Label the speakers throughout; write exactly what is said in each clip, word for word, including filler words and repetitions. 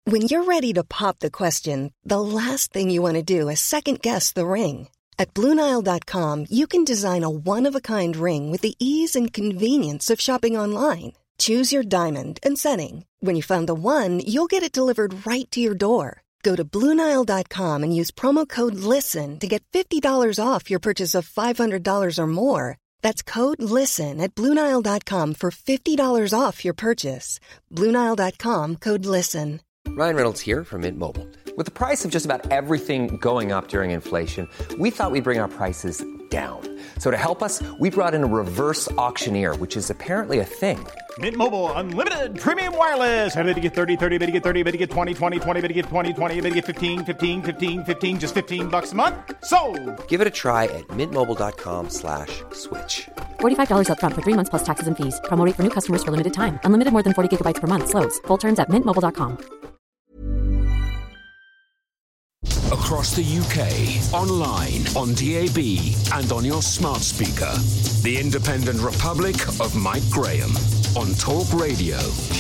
Speaker 1: When you're ready to pop the question, the last thing you want to do is second-guess the ring. At Blue Nile dot com, you can design a one-of-a-kind ring with the ease and convenience of shopping online. Choose your diamond and setting. When you find the one, you'll get it delivered right to your door. Go to Blue Nile dot com and use promo code LISTEN to get fifty dollars off your purchase of five hundred dollars or more. That's code LISTEN at Blue Nile dot com for fifty dollars off your purchase. Blue Nile dot com, code LISTEN.
Speaker 2: Ryan Reynolds here from Mint Mobile. With the price of just about everything going up during inflation, we thought we'd bring our prices down. So to help us, we brought in a reverse auctioneer, which is apparently a thing.
Speaker 3: Mint Mobile Unlimited Premium Wireless. How to get thirty, thirty, how to get thirty, how to get twenty, twenty, twenty, how to get twenty, twenty, how to get fifteen, fifteen, fifteen, fifteen, just fifteen bucks a month? Sold!
Speaker 2: Give it a try at mintmobile.com slash switch.
Speaker 4: forty-five dollars up front for three months plus taxes and fees. Promo rate for new customers for limited time. Unlimited more than forty gigabytes per month. Slows full terms at mint mobile dot com.
Speaker 5: Across the U K, online, on D A B, and on your smart speaker. The Independent Republic of Mike Graham on Talk Radio.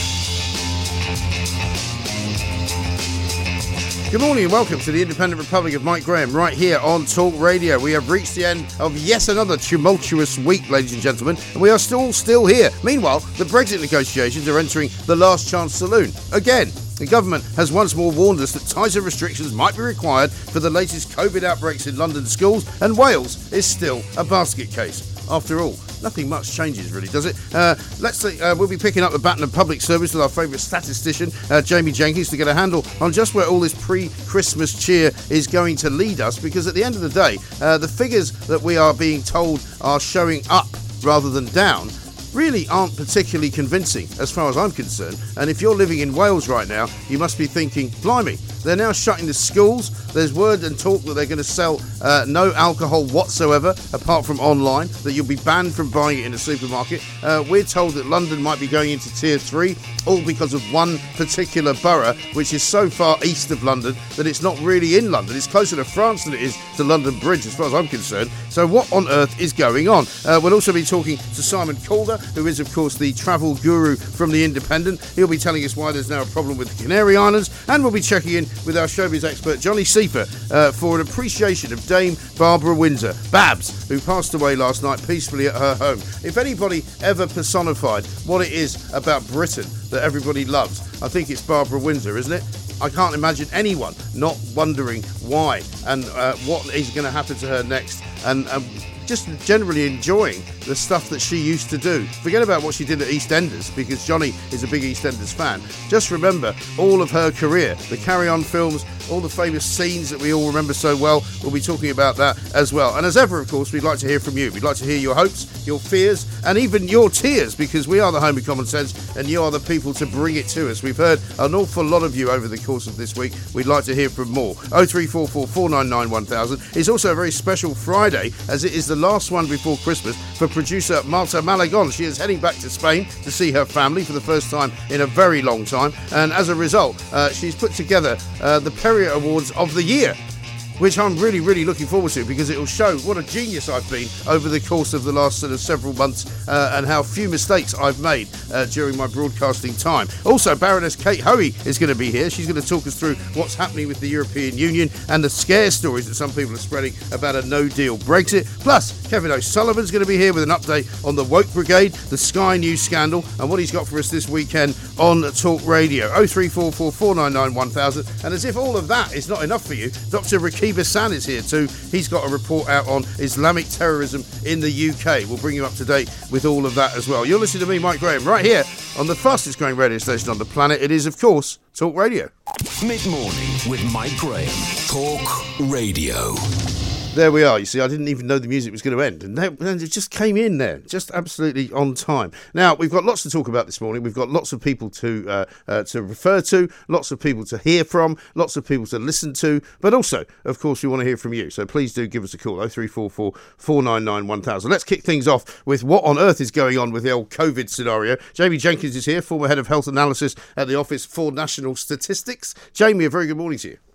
Speaker 6: Good morning and welcome to the Independent Republic of Mike Graham right here on Talk Radio. We have reached the end of yet another tumultuous week, ladies and gentlemen, and we are still still here. Meanwhile, the Brexit negotiations are entering the last chance saloon. Again, the government has once more warned us that tighter restrictions might be required for the latest COVID outbreaks in London schools, and Wales is still a basket case. After all, nothing much changes, really, does it? Uh, let's see, uh, we'll be picking up the baton of public service with our favourite statistician, uh, Jamie Jenkins, to get a handle on just where all this pre-Christmas cheer is going to lead us, because at the end of the day, uh, the figures that we are being told are showing up rather than down really aren't particularly convincing as far as I'm concerned. And if you're living in Wales right now, you must be thinking, blimey, they're now shutting the schools. There's word and talk that they're going to sell uh, no alcohol whatsoever, apart from online, that you'll be banned from buying it in a supermarket. Uh, we're told that London might be going into tier three, all because of one particular borough, which is so far east of London that it's not really in London. It's closer to France than it is to London Bridge, as far as I'm concerned. So what on earth is going on? Uh, we'll also be talking to Simon Calder, who is, of course, the travel guru from The Independent. He'll be telling us why there's now a problem with the Canary Islands, and we'll be checking in with our showbiz expert, Johnny Seifer, uh, for an appreciation of Dame Barbara Windsor, Babs, who passed away last night peacefully at her home. If anybody ever personified what it is about Britain that everybody loves, I think it's Barbara Windsor, isn't it? I can't imagine anyone not wondering why and uh, what is going to happen to her next, and um, just generally enjoying the stuff that she used to do. Forget about what she did at EastEnders, because Johnny is a big EastEnders fan. Just remember all of her career, the Carry On films, all the famous scenes that we all remember so well. We'll be talking about that as well. And as ever, of course, we'd like to hear from you. We'd like to hear your hopes, your fears, and even your tears, because we are the home of common sense, and you are the people to bring it to us. We've heard an awful lot of you over the course of this week. We'd like to hear from more. oh three four four, four nine nine, one thousand. It's also a very special Friday, as it is the last one before Christmas for producer Marta Malagon. She is heading back to Spain to see her family for the first time in a very long time, and as a result, uh, she's put together uh, the Perrier Awards of the year, which I'm really, really looking forward to, because it will show what a genius I've been over the course of the last sort of several months, uh, and how few mistakes I've made uh, during my broadcasting time. Also, Baroness Kate Hoey is going to be here. She's going to talk us through what's happening with the European Union and the scare stories that some people are spreading about a no-deal Brexit. Plus, Kevin O'Sullivan's going to be here with an update on the Woke Brigade, the Sky News scandal, and what he's got for us this weekend on Talk Radio. oh three four four, four nine nine, one thousand. And as if all of that is not enough for you, Doctor Rakib Hassan is here too. He's got a report out on Islamic terrorism in the U K. We'll bring you up to date with all of that as well. You're listening to me, Mike Graham, right here on the fastest growing radio station on the planet. It is, of course, Talk Radio.
Speaker 5: Mid-morning with Mike Graham. Talk Radio.
Speaker 6: There we are. You see, I didn't even know the music was going to end, and then it just came in there, just absolutely on time. Now, we've got lots to talk about this morning. We've got lots of people to uh, uh, to refer to, lots of people to hear from, lots of people to listen to, but also, of course, we want to hear from you. So please do give us a call, oh three four four, four nine nine, one thousand. Let's kick things off with what on earth is going on with the old COVID scenario. Jamie Jenkins is here, former head of health analysis at the Office for National Statistics. Jamie, a very good morning to you.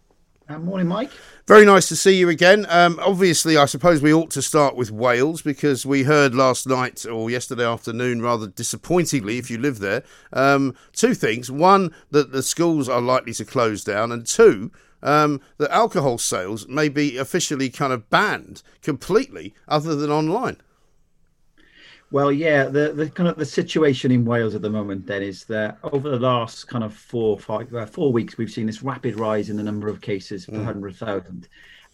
Speaker 7: Uh, morning, Mike.
Speaker 6: Very nice to see you again. Um, obviously, I suppose we ought to start with Wales because we heard last night or yesterday afternoon, rather disappointingly, if you live there, um, two things. One, that the schools are likely to close down, and two, um, that alcohol sales may be officially kind of banned completely other than online.
Speaker 7: Well, yeah, the, the kind of the situation in Wales at the moment then is that over the last kind of four, five, uh, four weeks, we've seen this rapid rise in the number of cases per mm. one hundred thousand.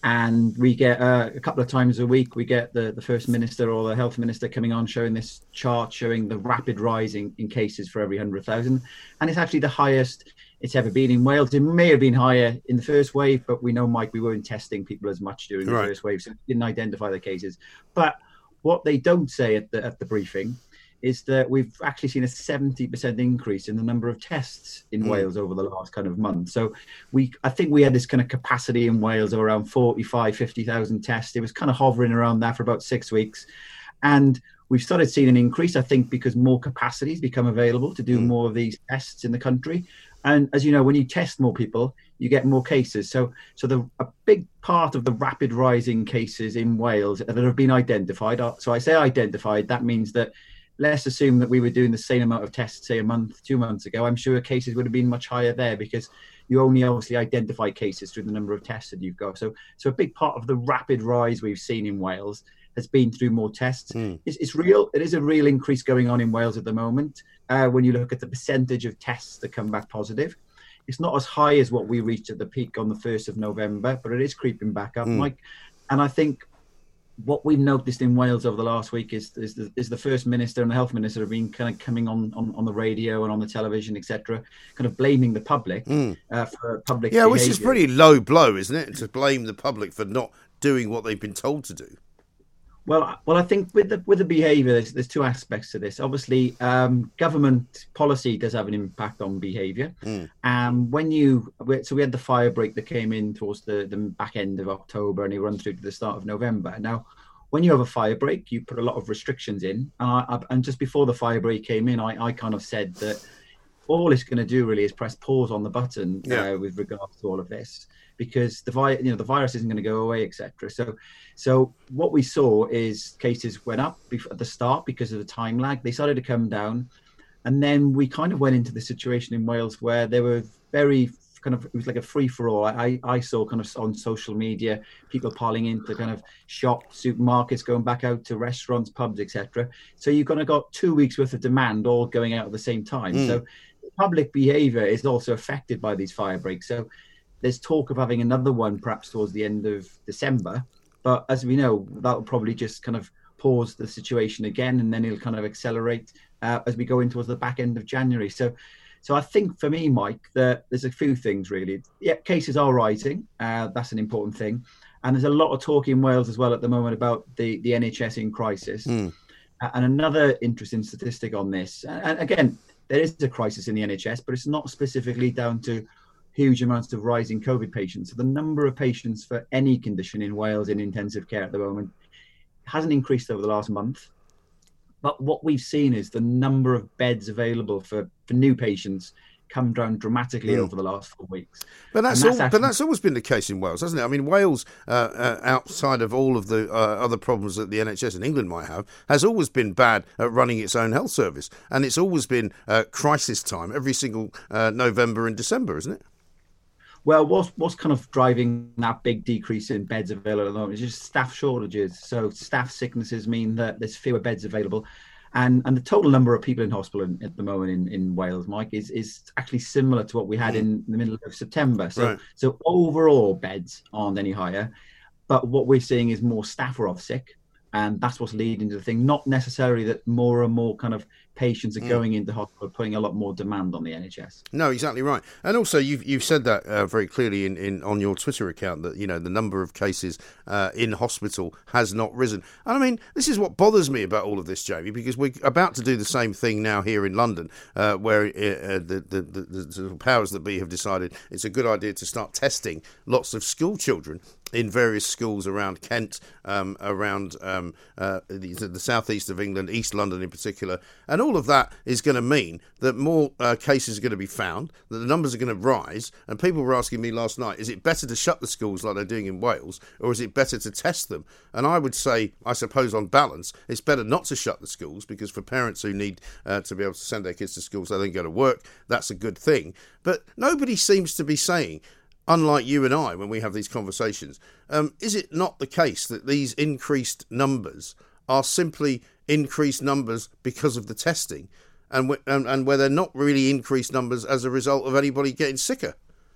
Speaker 7: And we get uh, a couple of times a week, we get the, the First Minister or the Health Minister coming on showing this chart showing the rapid rise in, in cases for every one hundred thousand. And it's actually the highest it's ever been in Wales. It may have been higher in the first wave, but we know, Mike, we weren't testing people as much during the right. first wave, so we didn't identify the cases. But what they don't say at the at the briefing is that we've actually seen a seventy percent increase in the number of tests in mm. Wales over the last kind of month. So we, I think we had this kind of capacity in Wales of around forty-five, fifty thousand tests. It was kind of hovering around that for about six weeks. And we've started seeing an increase, I think, because more capacity has become available to do mm. more of these tests in the country. And as you know, when you test more people, you get more cases. So so the a big part of the rapid rising cases in Wales that have been identified. So I say identified, that means that let's assume that we were doing the same amount of tests, say a month, two months ago. I'm sure cases would have been much higher there because you only obviously identify cases through the number of tests that you've got. So so a big part of the rapid rise we've seen in Wales has been through more tests. Mm. It's, it's real. It is a real increase going on in Wales at the moment. Uh, when you look at the percentage of tests that come back positive, it's not as high as what we reached at the peak on the first of November, but it is creeping back up, mm. Mike. And I think what we've noticed in Wales over the last week is is the, is the First Minister and the Health Minister have been kind of coming on, on, on the radio and on the television, et cetera, kind of blaming the public mm. uh, for public
Speaker 6: Yeah,
Speaker 7: behaviour.
Speaker 6: Which is pretty low blow, isn't it, to blame the public for not doing what they've been told to do?
Speaker 7: Well, well, I think with the with the behaviour, there's, there's two aspects to this. Obviously, um, government policy does have an impact on behaviour. Mm. Um, when you so we had the fire break that came in towards the, the back end of October, and it run through to the start of November. Now, when you have a fire break, you put a lot of restrictions in, and I, I, and just before the fire break came in, I, I kind of said that all it's going to do really is press pause on the button yeah. uh, with regards to all of this. Because the vi- you know the virus isn't going to go away, et cetera. So, so what we saw is cases went up before, at the start because of the time lag. They started to come down, and then we kind of went into the situation in Wales where they were very kind of it was like a free for all. I I saw kind of on social media people piling into kind of shops, supermarkets, going back out to restaurants, pubs, et cetera. So you've kind of got two weeks worth of demand all going out at the same time. Mm. So public behaviour is also affected by these fire breaks. So there's talk of having another one perhaps towards the end of December. But as we know, that'll probably just kind of pause the situation again, and then it'll kind of accelerate uh, as we go in towards the back end of January. So so I think for me, Mike, that there's a few things really. Yeah, cases are rising. Uh, that's an important thing. And there's a lot of talk in Wales as well at the moment about the, the N H S in crisis. Mm. Uh, and another interesting statistic on this, and again, there is a crisis in the N H S, but it's not specifically down to huge amounts of rising COVID patients. So the number of patients for any condition in Wales in intensive care at the moment hasn't increased over the last month. But what we've seen is the number of beds available for, for new patients come down dramatically mm. over the last four weeks.
Speaker 6: But that's,
Speaker 7: that's
Speaker 6: all,
Speaker 7: actually,
Speaker 6: but that's always been the case in Wales, hasn't it? I mean, Wales, uh, uh, outside of all of the uh, other problems that the N H S in England might have, has always been bad at running its own health service. And it's always been uh, crisis time every single uh, November and December, isn't it?
Speaker 7: Well, what's, what's kind of driving that big decrease in beds available at the moment is just staff shortages. So staff sicknesses mean that there's fewer beds available. And and the total number of people in hospital in, at the moment in, in Wales, Mike, is, is actually similar to what we had in the middle of September. So right. so overall beds aren't any higher. But what we're seeing is more staff are off sick. And that's what's leading to the thing. Not necessarily that more and more kind of patients are mm. going into hospital, putting a lot more demand on the N H S.
Speaker 6: No, exactly right. And also, you've you've said that uh, very clearly in, in on your Twitter account that, you know, the number of cases uh, in hospital has not risen. And I mean, this is what bothers me about all of this, Jamie, because we're about to do the same thing now here in London, uh, where uh, the, the, the, the powers that be have decided it's a good idea to start testing lots of school children in various schools around Kent, um, around um, uh, the, the southeast of England, East London in particular. And all of that is going to mean that more uh, cases are going to be found, that the numbers are going to rise. And people were asking me last night, is it better to shut the schools like they're doing in Wales, or is it better to test them? And I would say, I suppose on balance, it's better not to shut the schools, because for parents who need uh, to be able to send their kids to school so they can go to work, that's a good thing. But nobody seems to be saying, unlike you and I when we have these conversations, um, is it not the case that these increased numbers are simply increased numbers because of the testing, and, w- and and where they're not really increased numbers as a result of anybody getting sicker?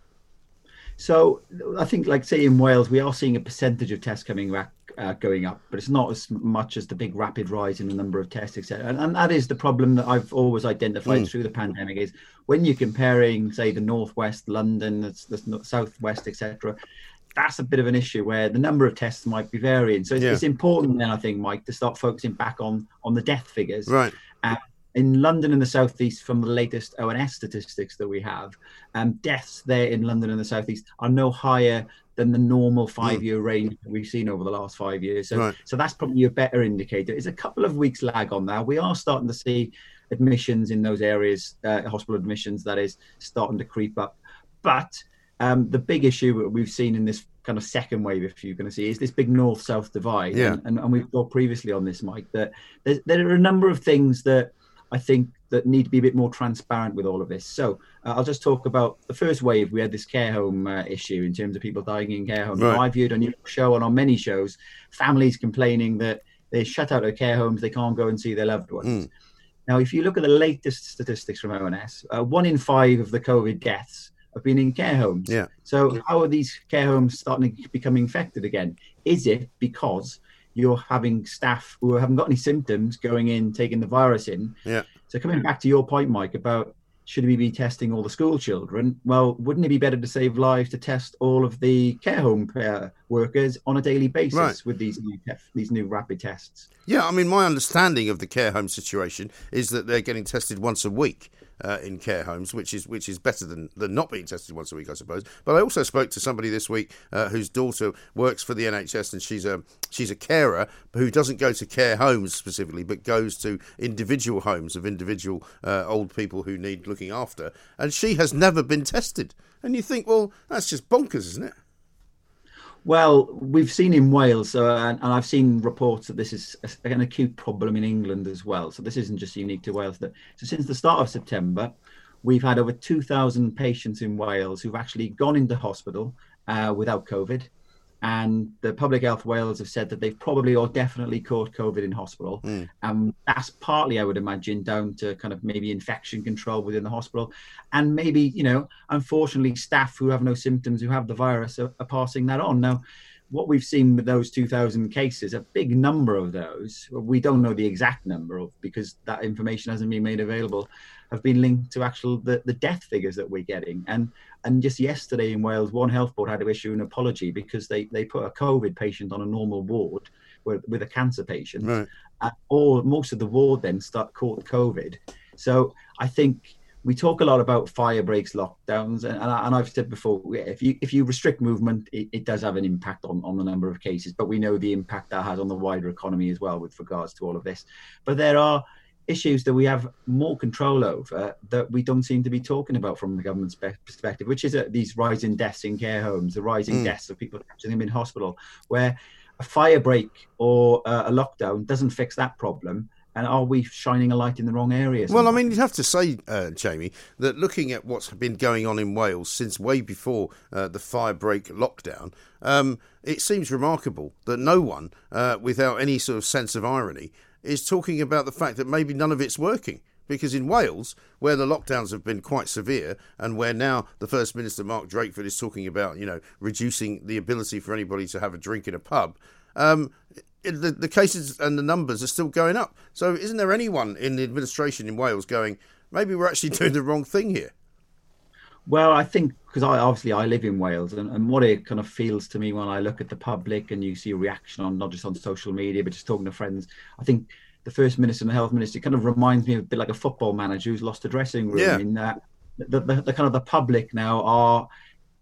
Speaker 7: So I think, like say in Wales, we are seeing a percentage of tests coming back, uh, going up, but it's not as much as the big rapid rise in the number of tests, et cetera. And, and that is the problem that I've always identified mm. through the pandemic, is when you're comparing, say, the Northwest, London, the, the Southwest, et cetera, that's a bit of an issue where the number of tests might be varying. So it's, yeah. it's important then, I think, Mike, to start focusing back on, on the death figures.
Speaker 6: Right.
Speaker 7: Uh, in London and the Southeast, from the latest O N S statistics that we have, um, deaths there in London and the Southeast are no higher than the normal five-year mm. range that we've seen over the last five years. So, right. so that's probably a better indicator. It's a couple of weeks lag on that. We are starting to see admissions in those areas, uh, hospital admissions, that is, starting to creep up. But um, the big issue that we've seen in this kind of second wave, if you're going to see, is this big north-south divide.
Speaker 6: Yeah.
Speaker 7: And, and, and we've talked previously on this, Mike, that there, there are a number of things that I think that need to be a bit more transparent with all of this. So uh, I'll just talk about the first wave. We had this care home uh, issue in terms of people dying in care homes. Right. I've viewed on your show and on many shows, families complaining that they're shut out of care homes, they can't go and see their loved ones. Mm. Now, if you look at the latest statistics from O N S, uh, one in five of the COVID deaths have been in care homes.
Speaker 6: Yeah.
Speaker 7: So how are these care homes starting to become infected again? Is it because you're having staff who haven't got any symptoms going in, taking the virus in?
Speaker 6: Yeah.
Speaker 7: So coming back to your point, Mike, about should we be testing all the school children? Well, wouldn't it be better to save lives to test all of the care home uh, workers on a daily basis right. with these new te- these new rapid tests?
Speaker 6: Yeah, I mean, my understanding of the care home situation is that they're getting tested once a week. Uh, in care homes, which is which is better than, than not being tested once a week, I suppose. But I also spoke to somebody this week uh, whose daughter works for the N H S, and she's a she's a carer who doesn't go to care homes specifically, but goes to individual homes of individual uh, old people who need looking after. And she has never been tested. And you think, well, that's just bonkers, isn't it?
Speaker 7: Well, we've seen in Wales, uh, and, and I've seen reports that this is a, an acute problem in England as well. So this isn't just unique to Wales. That, so since the start of September, we've had over two thousand patients in Wales who've actually gone into hospital uh, without COVID. And the Public Health Wales have said that they've probably or definitely caught COVID in hospital. Mm. Um, that's partly, I would imagine, down to kind of maybe infection control within the hospital. And maybe, you know, unfortunately, staff who have no symptoms, who have the virus, are, are passing that on. Now, what we've seen with those two thousand cases, a big number of those, we don't know the exact number of, because that information hasn't been made available, have been linked to actual the, the death figures that we're getting. And and just yesterday in Wales, One Health Board had to issue an apology because they, they put a COVID patient on a normal ward with, with a cancer patient.
Speaker 6: Right.
Speaker 7: Uh, or most of the ward then start caught COVID. So I think we talk a lot about fire breaks, lockdowns, and, and, I, and I've said before, if you if you restrict movement, it, it does have an impact on, on the number of cases, but we know the impact that has on the wider economy as well with regards to all of this. But there are issues that we have more control over that we don't seem to be talking about from the government's perspective, which is uh, these rising deaths in care homes, the rising mm. deaths of people catching them in hospital, where a fire break or uh, a lockdown doesn't fix that problem. And are we shining a light in the wrong areas?
Speaker 6: Well, I mean, you'd have to say, uh, Jamie, that looking at what's been going on in Wales since way before uh, the fire break lockdown, um, it seems remarkable that no one, uh, without any sort of sense of irony, is talking about the fact that maybe none of it's working. Because in Wales, where the lockdowns have been quite severe, and where now the First Minister, Mark Drakeford, is talking about, you know, reducing the ability for anybody to have a drink in a pub, um, The, the cases and the numbers are still going up. So isn't there anyone in the administration in Wales going, maybe we're actually doing the wrong thing here?
Speaker 7: Well, I think, because I obviously I live in Wales, and, and what it kind of feels to me when I look at the public and you see a reaction on not just on social media, but just talking to friends, I think the First Minister and the Health Minister kind of reminds me of a bit like a football manager who's lost a dressing room.
Speaker 6: Yeah.
Speaker 7: In that the, the, the kind of the public now are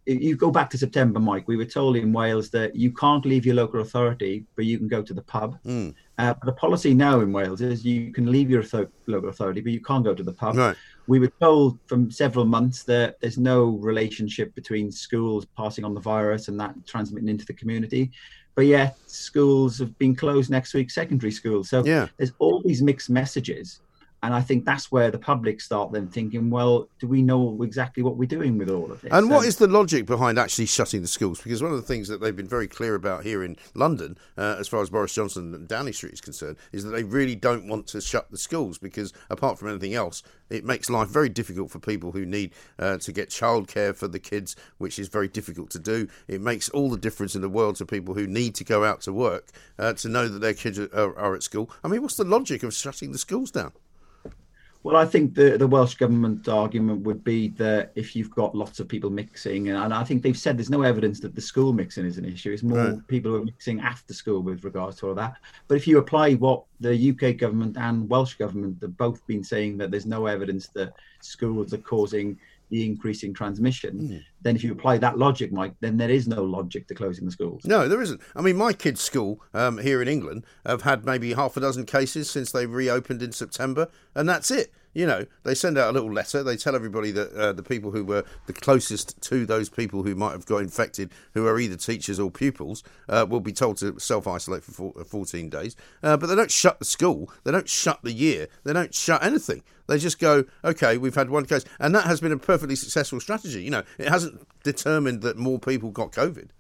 Speaker 7: you go back to September, Mike, we were told in Wales that you can't leave your local authority, but you can go to the pub. Mm. Uh, the policy now in Wales is you can leave your th- local authority, but you can't go to the pub.
Speaker 6: Right.
Speaker 7: We were told from several months that there's no relationship between schools passing on the virus and that transmitting into the community. But yet schools have been closed next week, secondary schools. So
Speaker 6: yeah.
Speaker 7: there's all these mixed messages. And I think that's where the public start then thinking, well, do we know exactly what we're doing with all of this?
Speaker 6: And what
Speaker 7: um,
Speaker 6: is the logic behind actually shutting the schools? Because one of the things that they've been very clear about here in London, uh, as far as Boris Johnson and Downing Street is concerned, is that they really don't want to shut the schools because, apart from anything else, it makes life very difficult for people who need uh, to get childcare for the kids, which is very difficult to do. It makes all the difference in the world to people who need to go out to work uh, to know that their kids are, are, are at school. I mean, what's the logic of shutting the schools down?
Speaker 7: Well, I think the, the Welsh Government argument would be that if you've got lots of people mixing, and I think they've said there's no evidence that the school mixing is an issue. It's more right. people who are mixing after school with regards to all that. But if you apply what the U K government and Welsh government have both been saying, that there's no evidence that schools are causing the increasing transmission, mm. then if you apply that logic, Mike, then there is no logic to closing the schools.
Speaker 6: No, there isn't. I mean, my kids' school um, here in England have had maybe half a dozen cases since they reopened in September, and that's it. You know, they send out a little letter. They tell everybody that uh, the people who were the closest to those people who might have got infected, who are either teachers or pupils, uh, will be told to self-isolate for fourteen days. Uh, but they don't shut the school. They don't shut the year. They don't shut anything. They just go, OK, we've had one case. And that has been a perfectly successful strategy. You know, it hasn't determined that more people got COVID.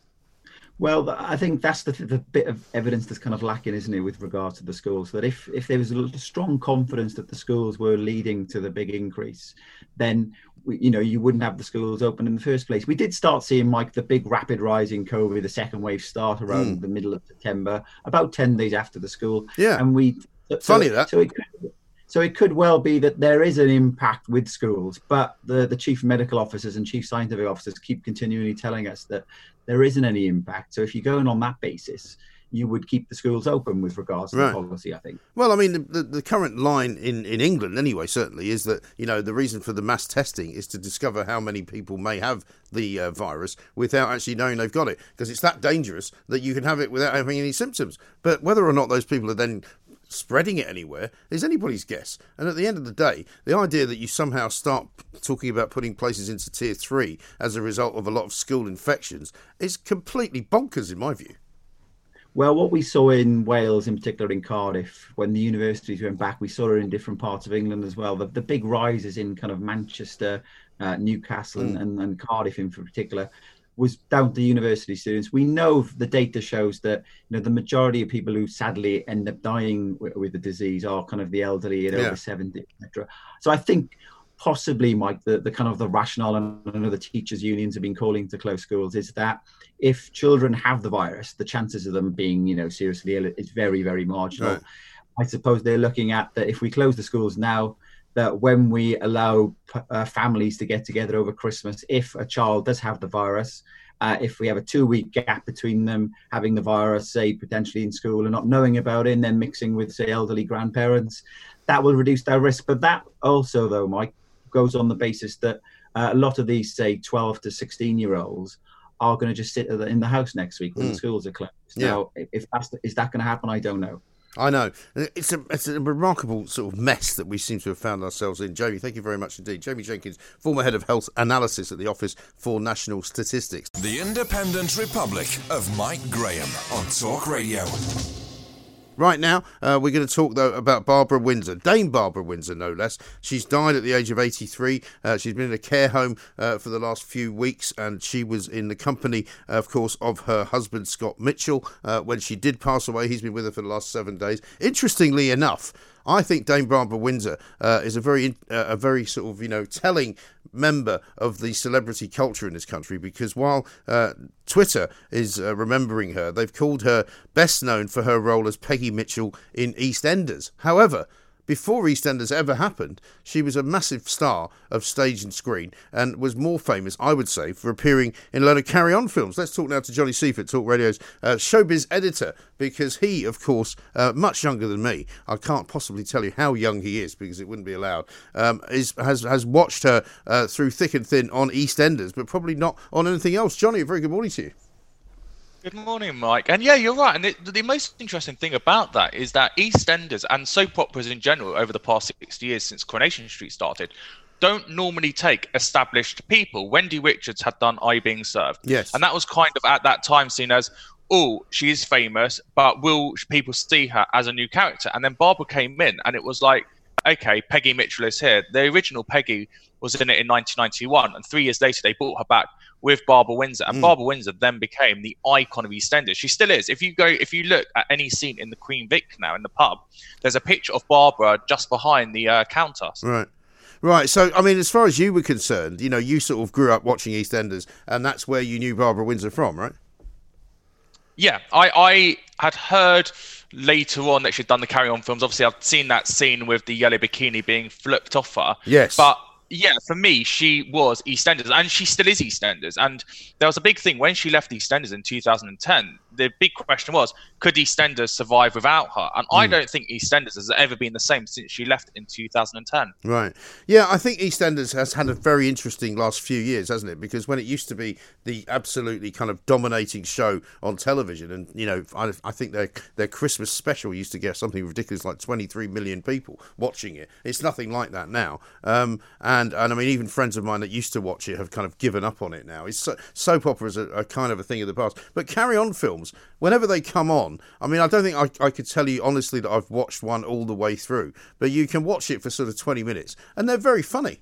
Speaker 7: Well, I think that's the, the bit of evidence that's kind of lacking, isn't it, with regards to the schools, that if, if there was a strong confidence that the schools were leading to the big increase, then, we, you know, you wouldn't have the schools open in the first place. We did start seeing, Mike, the big rapid rise in COVID, the second wave start around mm. the middle of September, about ten days after the school.
Speaker 6: Yeah.
Speaker 7: And we... So,
Speaker 6: Funny that.
Speaker 7: So it could, So it could well be that there is an impact with schools, but the, the chief medical officers and chief scientific officers keep continually telling us that there isn't any impact. So if you're going on that basis, you would keep the schools open with regards to right. the policy, I think.
Speaker 6: Well, I mean, the, the, the current line in, in England, anyway, certainly, is that, you know, the reason for the mass testing is to discover how many people may have the uh, virus without actually knowing they've got it, because it's that dangerous that you can have it without having any symptoms. But whether or not those people are then spreading it anywhere is anybody's guess. And at the end of the day, the idea that you somehow start talking about putting places into tier three as a result of a lot of school infections is completely bonkers in my view.
Speaker 7: Well, what we saw in Wales, in particular in Cardiff, when the universities went back, we saw it in different parts of England as well. The, the big rises in kind of Manchester, uh, Newcastle mm. and, and, and Cardiff in particular was down to university students. We know the data shows that, you know, the majority of people who sadly end up dying with, with the disease are kind of the elderly and yeah. over seventy, et cetera. So I think possibly, Mike, the, the kind of the rationale, and I know the teachers' unions have been calling to close schools, is that if children have the virus, the chances of them being, you know, seriously ill is very, very marginal. Right. I suppose they're looking at that if we close the schools now, that when we allow uh, families to get together over Christmas, if a child does have the virus, uh, if we have a two-week gap between them having the virus, say, potentially in school and not knowing about it, and then mixing with, say, elderly grandparents, that will reduce their risk. But that also, though, Mike, goes on the basis that uh, a lot of these, say, twelve to sixteen-year-olds are going to just sit in the house next week when mm. the schools are closed.
Speaker 6: Yeah.
Speaker 7: Now, if that's the, is that going to happen? I don't know.
Speaker 6: I know. It's a it's a remarkable sort of mess that we seem to have found ourselves in. Jamie, thank you very much indeed. Jamie Jenkins, former head of health analysis at the Office for National Statistics.
Speaker 5: The Independent Republic of Mike Graham on Talk Radio.
Speaker 6: Right now, uh, we're going to talk, though, about Barbara Windsor, Dame Barbara Windsor, no less. She's died at the age of eighty-three. Uh, she's been in a care home uh, for the last few weeks, and she was in the company, uh, of course, of her husband, Scott Mitchell, uh, when she did pass away. He's been with her for the last seven days. Interestingly enough, I think Dame Barbara Windsor uh, is a very, uh, a very sort of, you know, telling member of the celebrity culture in this country, because while uh, Twitter is uh, remembering her, they've called her best known for her role as Peggy Mitchell in EastEnders. However, before EastEnders ever happened, she was a massive star of stage and screen and was more famous, I would say, for appearing in a load of Carry On films. Let's talk now to Johnny Seifert, Talk Radio's uh, showbiz editor, because he, of course, uh, much younger than me, I can't possibly tell you how young he is because it wouldn't be allowed, um, is has, has watched her uh, through thick and thin on EastEnders, but probably not on anything else. Johnny, a very good morning to you.
Speaker 8: Good morning, Mike. And yeah, you're right. And the, the most interesting thing about that is that EastEnders and soap operas in general over the past sixty years since Coronation Street started don't normally take established people. Wendy Richards had done I Being Served.
Speaker 6: Yes.
Speaker 8: And that was kind of at that time seen as, oh, she is famous, but will people see her as a new character? And then Barbara came in and it was like, okay, Peggy Mitchell is here. The original Peggy was in it in nineteen ninety-one, and three years later they brought her back with Barbara Windsor, and mm. Barbara Windsor then became the icon of EastEnders. She still is. If you go, if you look at any scene in the Queen Vic now in the pub, there's a picture of Barbara just behind the uh, counter.
Speaker 6: Right. Right, so, I mean, as far as you were concerned, you know, you sort of grew up watching EastEnders, and that's where you knew Barbara Windsor from, right?
Speaker 8: Yeah, I, I had heard later on that she'd done the Carry On films. Obviously, I've seen that scene with the yellow bikini being flipped off her.
Speaker 6: Yes.
Speaker 8: But yeah, for me, she was EastEnders, and she still is EastEnders. And there was a big thing when she left EastEnders in two thousand ten. The big question was, could EastEnders survive without her? And mm. I don't think EastEnders has ever been the same since she left in two thousand ten.
Speaker 6: Right. Yeah, I think EastEnders has had a very interesting last few years, hasn't it? Because when it used to be the absolutely kind of dominating show on television, and, you know, I, I think their their Christmas special used to get something ridiculous like twenty-three million people watching it. It's nothing like that now. Um, and, and I mean, even friends of mine that used to watch it have kind of given up on it now. It's so, soap operas are, are kind of a thing of the past. But Carry On films, whenever they come on, I mean, I don't think I, I could tell you honestly that I've watched one all the way through, but you can watch it for sort of twenty minutes, and they're very funny.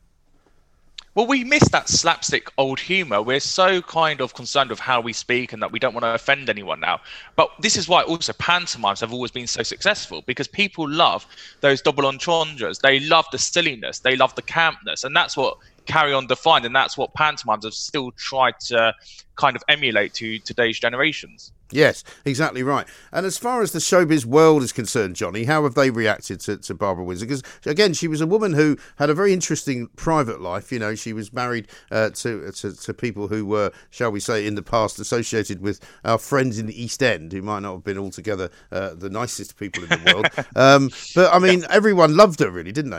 Speaker 8: Well, we miss that slapstick old humour. We're so kind of concerned with how we speak and that we don't want to offend anyone now. But this is why also pantomimes have always been so successful, because people love those double entendres. They love the silliness. They love the campness. And that's what Carry On defined, and that's what pantomimes have still tried to kind of emulate to today's generations.
Speaker 6: Yes, exactly right. And as far as the showbiz world is concerned, Johnny, how have they reacted to, to Barbara Windsor? Because, again, she was a woman who had a very interesting private life. You know, she was married uh, to, to to people who were, shall we say, in the past associated with our friends in the East End, who might not have been altogether uh, the nicest people in the world. um, but, I mean, everyone loved her, really, didn't they?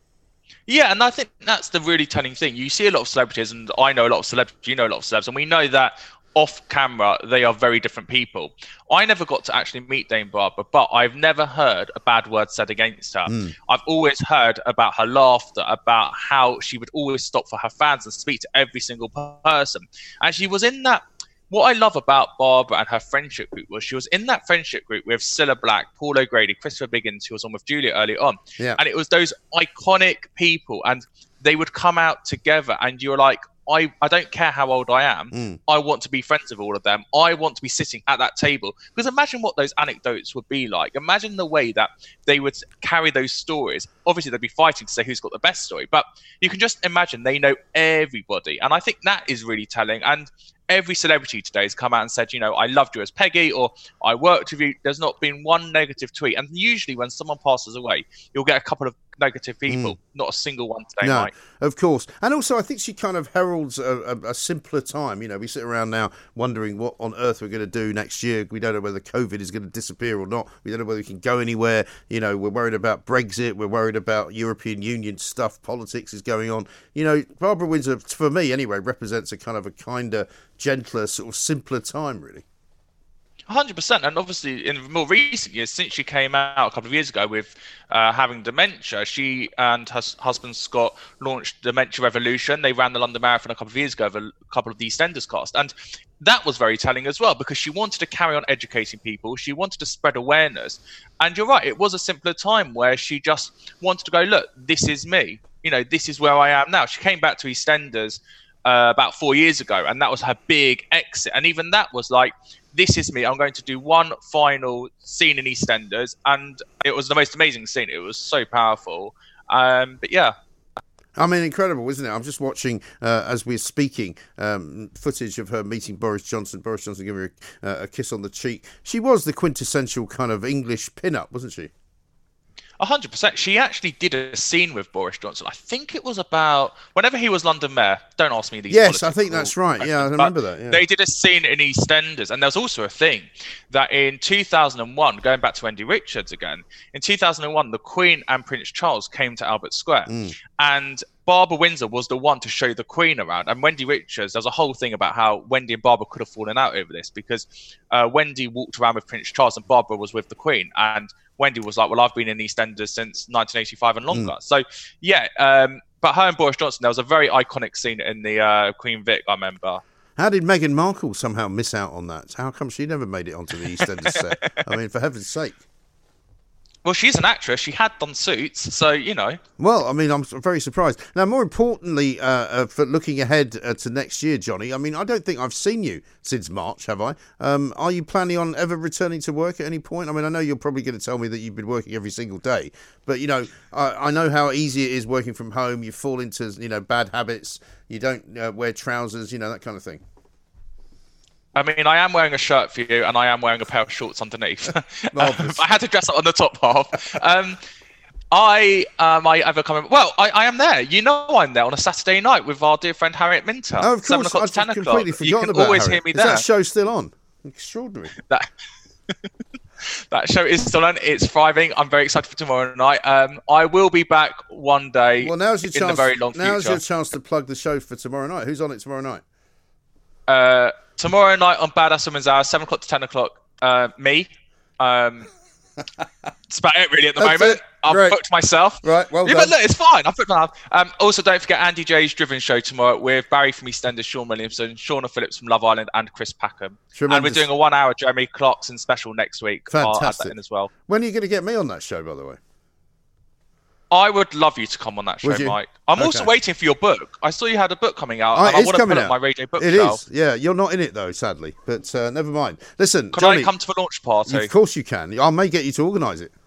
Speaker 8: Yeah, and I think that's the really telling thing. You see a lot of celebrities, and I know a lot of celebrities, you know a lot of celebs, and we know that off camera, they are very different people. I never got to actually meet Dame Barbara, but I've never heard a bad word said against her. Mm. I've always heard about her laughter, about how she would always stop for her fans and speak to every single person. And she was in that. What I love about Barbara and her friendship group was she was in that friendship group with Cilla Black, Paul O'Grady, Christopher Biggins, who was on with Julia early on.
Speaker 6: Yeah.
Speaker 8: And it was those iconic people, and they would come out together, and you're like, I, I don't care how old I am. Mm. I want to be friends with all of them. I want to be sitting at that table. Because imagine what those anecdotes would be like. Imagine the way that they would carry those stories. Obviously, they'd be fighting to say who's got the best story. But you can just imagine they know everybody. And I think that is really telling. And every celebrity today has come out and said, you know, I loved you as Peggy, or I worked with you. There's not been one negative tweet. And usually when someone passes away, you'll get a couple of negative people, mm. not a single one today,
Speaker 6: no,
Speaker 8: Mike.
Speaker 6: Of course. And also, I think she kind of heralds a, a, a simpler time. You know, we sit around now wondering what on earth we're going to do next year. We don't know whether COVID is going to disappear or not. We don't know whether we can go anywhere. You know, we're worried about Brexit. We're worried about European Union stuff. Politics is going on. You know, Barbara Windsor, for me anyway, represents a kind of a kinder, gentler, sort of simpler time, really.
Speaker 8: one hundred percent. And obviously in more recent years, since she came out a couple of years ago with uh, having dementia, she and her husband Scott launched Dementia Revolution. They ran the London Marathon a couple of years ago with a couple of the EastEnders cast. And that was very telling as well, because she wanted to carry on educating people. She wanted to spread awareness. And you're right, it was a simpler time where she just wanted to go, look, this is me. You know, this is where I am now. She came back to EastEnders Uh, about four years ago, and that was her big exit. And even that was like, this is me. I'm going to do one final scene in EastEnders, and it was the most amazing scene. It was so powerful. Um, but yeah.
Speaker 6: I mean, incredible, isn't it? I'm just watching, uh, as we're speaking, um, footage of her meeting Boris Johnson. Boris Johnson giving her a, uh, a kiss on the cheek. She was the quintessential kind of English pin-up, wasn't she?
Speaker 8: A hundred percent. She actually did a scene with Boris Johnson. I think it was about whenever he was London Mayor. Don't ask me these.
Speaker 6: Yes, I think that's right.
Speaker 8: questions,
Speaker 6: Yeah, I remember that. Yeah.
Speaker 8: They did a scene in EastEnders, and there was also a thing that in two thousand one, going back to Wendy Richards again, in two thousand one, the Queen and Prince Charles came to Albert Square, mm. and Barbara Windsor was the one to show the Queen around. And Wendy Richards, there's a whole thing about how Wendy and Barbara could have fallen out over this because uh, Wendy walked around with Prince Charles and Barbara was with the Queen, and Wendy was like, well, I've been in EastEnders since nineteen eighty-five and longer. Mm. So, yeah, um, but her and Boris Johnson, there was a very iconic scene in the uh, Queen Vic, I remember.
Speaker 6: How did Meghan Markle somehow miss out on that? How come she never made it onto the EastEnders set? I mean, for heaven's sake.
Speaker 8: Well, she's an actress. She had done Suits, so, you know.
Speaker 6: Well, I mean, I'm very surprised. Now, more importantly, uh, uh, for looking ahead uh, to next year, Johnny, I mean, I don't think I've seen you since March, have I? Um, are you planning on ever returning to work at any point? I mean, I know you're probably going to tell me that you've been working every single day, but, you know, I, I know how easy it is working from home. You fall into, you know, bad habits. You don't uh, wear trousers, you know, that kind of thing.
Speaker 8: I mean, I am wearing a shirt for you, and I am wearing a pair of shorts underneath. um, I had to dress up on the top half. Um, I um, I ever come. Well, I, I am there. You know, I'm there on a Saturday night with our dear friend Harriet Minter.
Speaker 6: Oh, of
Speaker 8: seven
Speaker 6: course,
Speaker 8: o'clock
Speaker 6: I've
Speaker 8: to ten
Speaker 6: completely
Speaker 8: o'clock.
Speaker 6: forgotten
Speaker 8: You can
Speaker 6: about
Speaker 8: always
Speaker 6: Harriet.
Speaker 8: hear me
Speaker 6: Is
Speaker 8: there.
Speaker 6: that show still on? Extraordinary.
Speaker 8: That that show is still on. It's thriving. I'm very excited for tomorrow night. Um, I will be back one day.
Speaker 6: Well, now's your
Speaker 8: in
Speaker 6: chance.
Speaker 8: the very long
Speaker 6: now's
Speaker 8: future.
Speaker 6: your chance to plug the show for tomorrow night. Who's on it tomorrow night?
Speaker 8: Uh, tomorrow night on Badass Women's Hour, seven o'clock to ten o'clock. Uh, me. Um, that's about it, really, at the
Speaker 6: That's
Speaker 8: moment.
Speaker 6: it.
Speaker 8: I've
Speaker 6: Great.
Speaker 8: booked myself.
Speaker 6: Right, well
Speaker 8: yeah,
Speaker 6: done.
Speaker 8: But look, it's fine. I've booked myself. Um, also, don't forget Andy J's Driven Show tomorrow with Barry from EastEnders, Sean Williamson, Shauna Phillips from Love Island, and Chris Packham.
Speaker 6: Tremendous.
Speaker 8: And we're doing a one-hour Jeremy Clarkson special next week.
Speaker 6: Fantastic.
Speaker 8: I'll add that in as well.
Speaker 6: When are you going to get me on that show, by the way?
Speaker 8: I would love you to come on that show,
Speaker 6: Would you?
Speaker 8: Mike. I'm
Speaker 6: Okay.
Speaker 8: also waiting for your book. I saw you had a book coming out,
Speaker 6: Oh,
Speaker 8: and
Speaker 6: it
Speaker 8: I
Speaker 6: is
Speaker 8: want to
Speaker 6: coming
Speaker 8: put it
Speaker 6: out.
Speaker 8: on my radio
Speaker 6: It
Speaker 8: bookshelf.
Speaker 6: is, yeah. You're not in it, though, sadly. But uh, never mind. Listen,
Speaker 8: Could
Speaker 6: Johnny,
Speaker 8: I come to the launch party?
Speaker 6: of course you can. I may get you to organise it.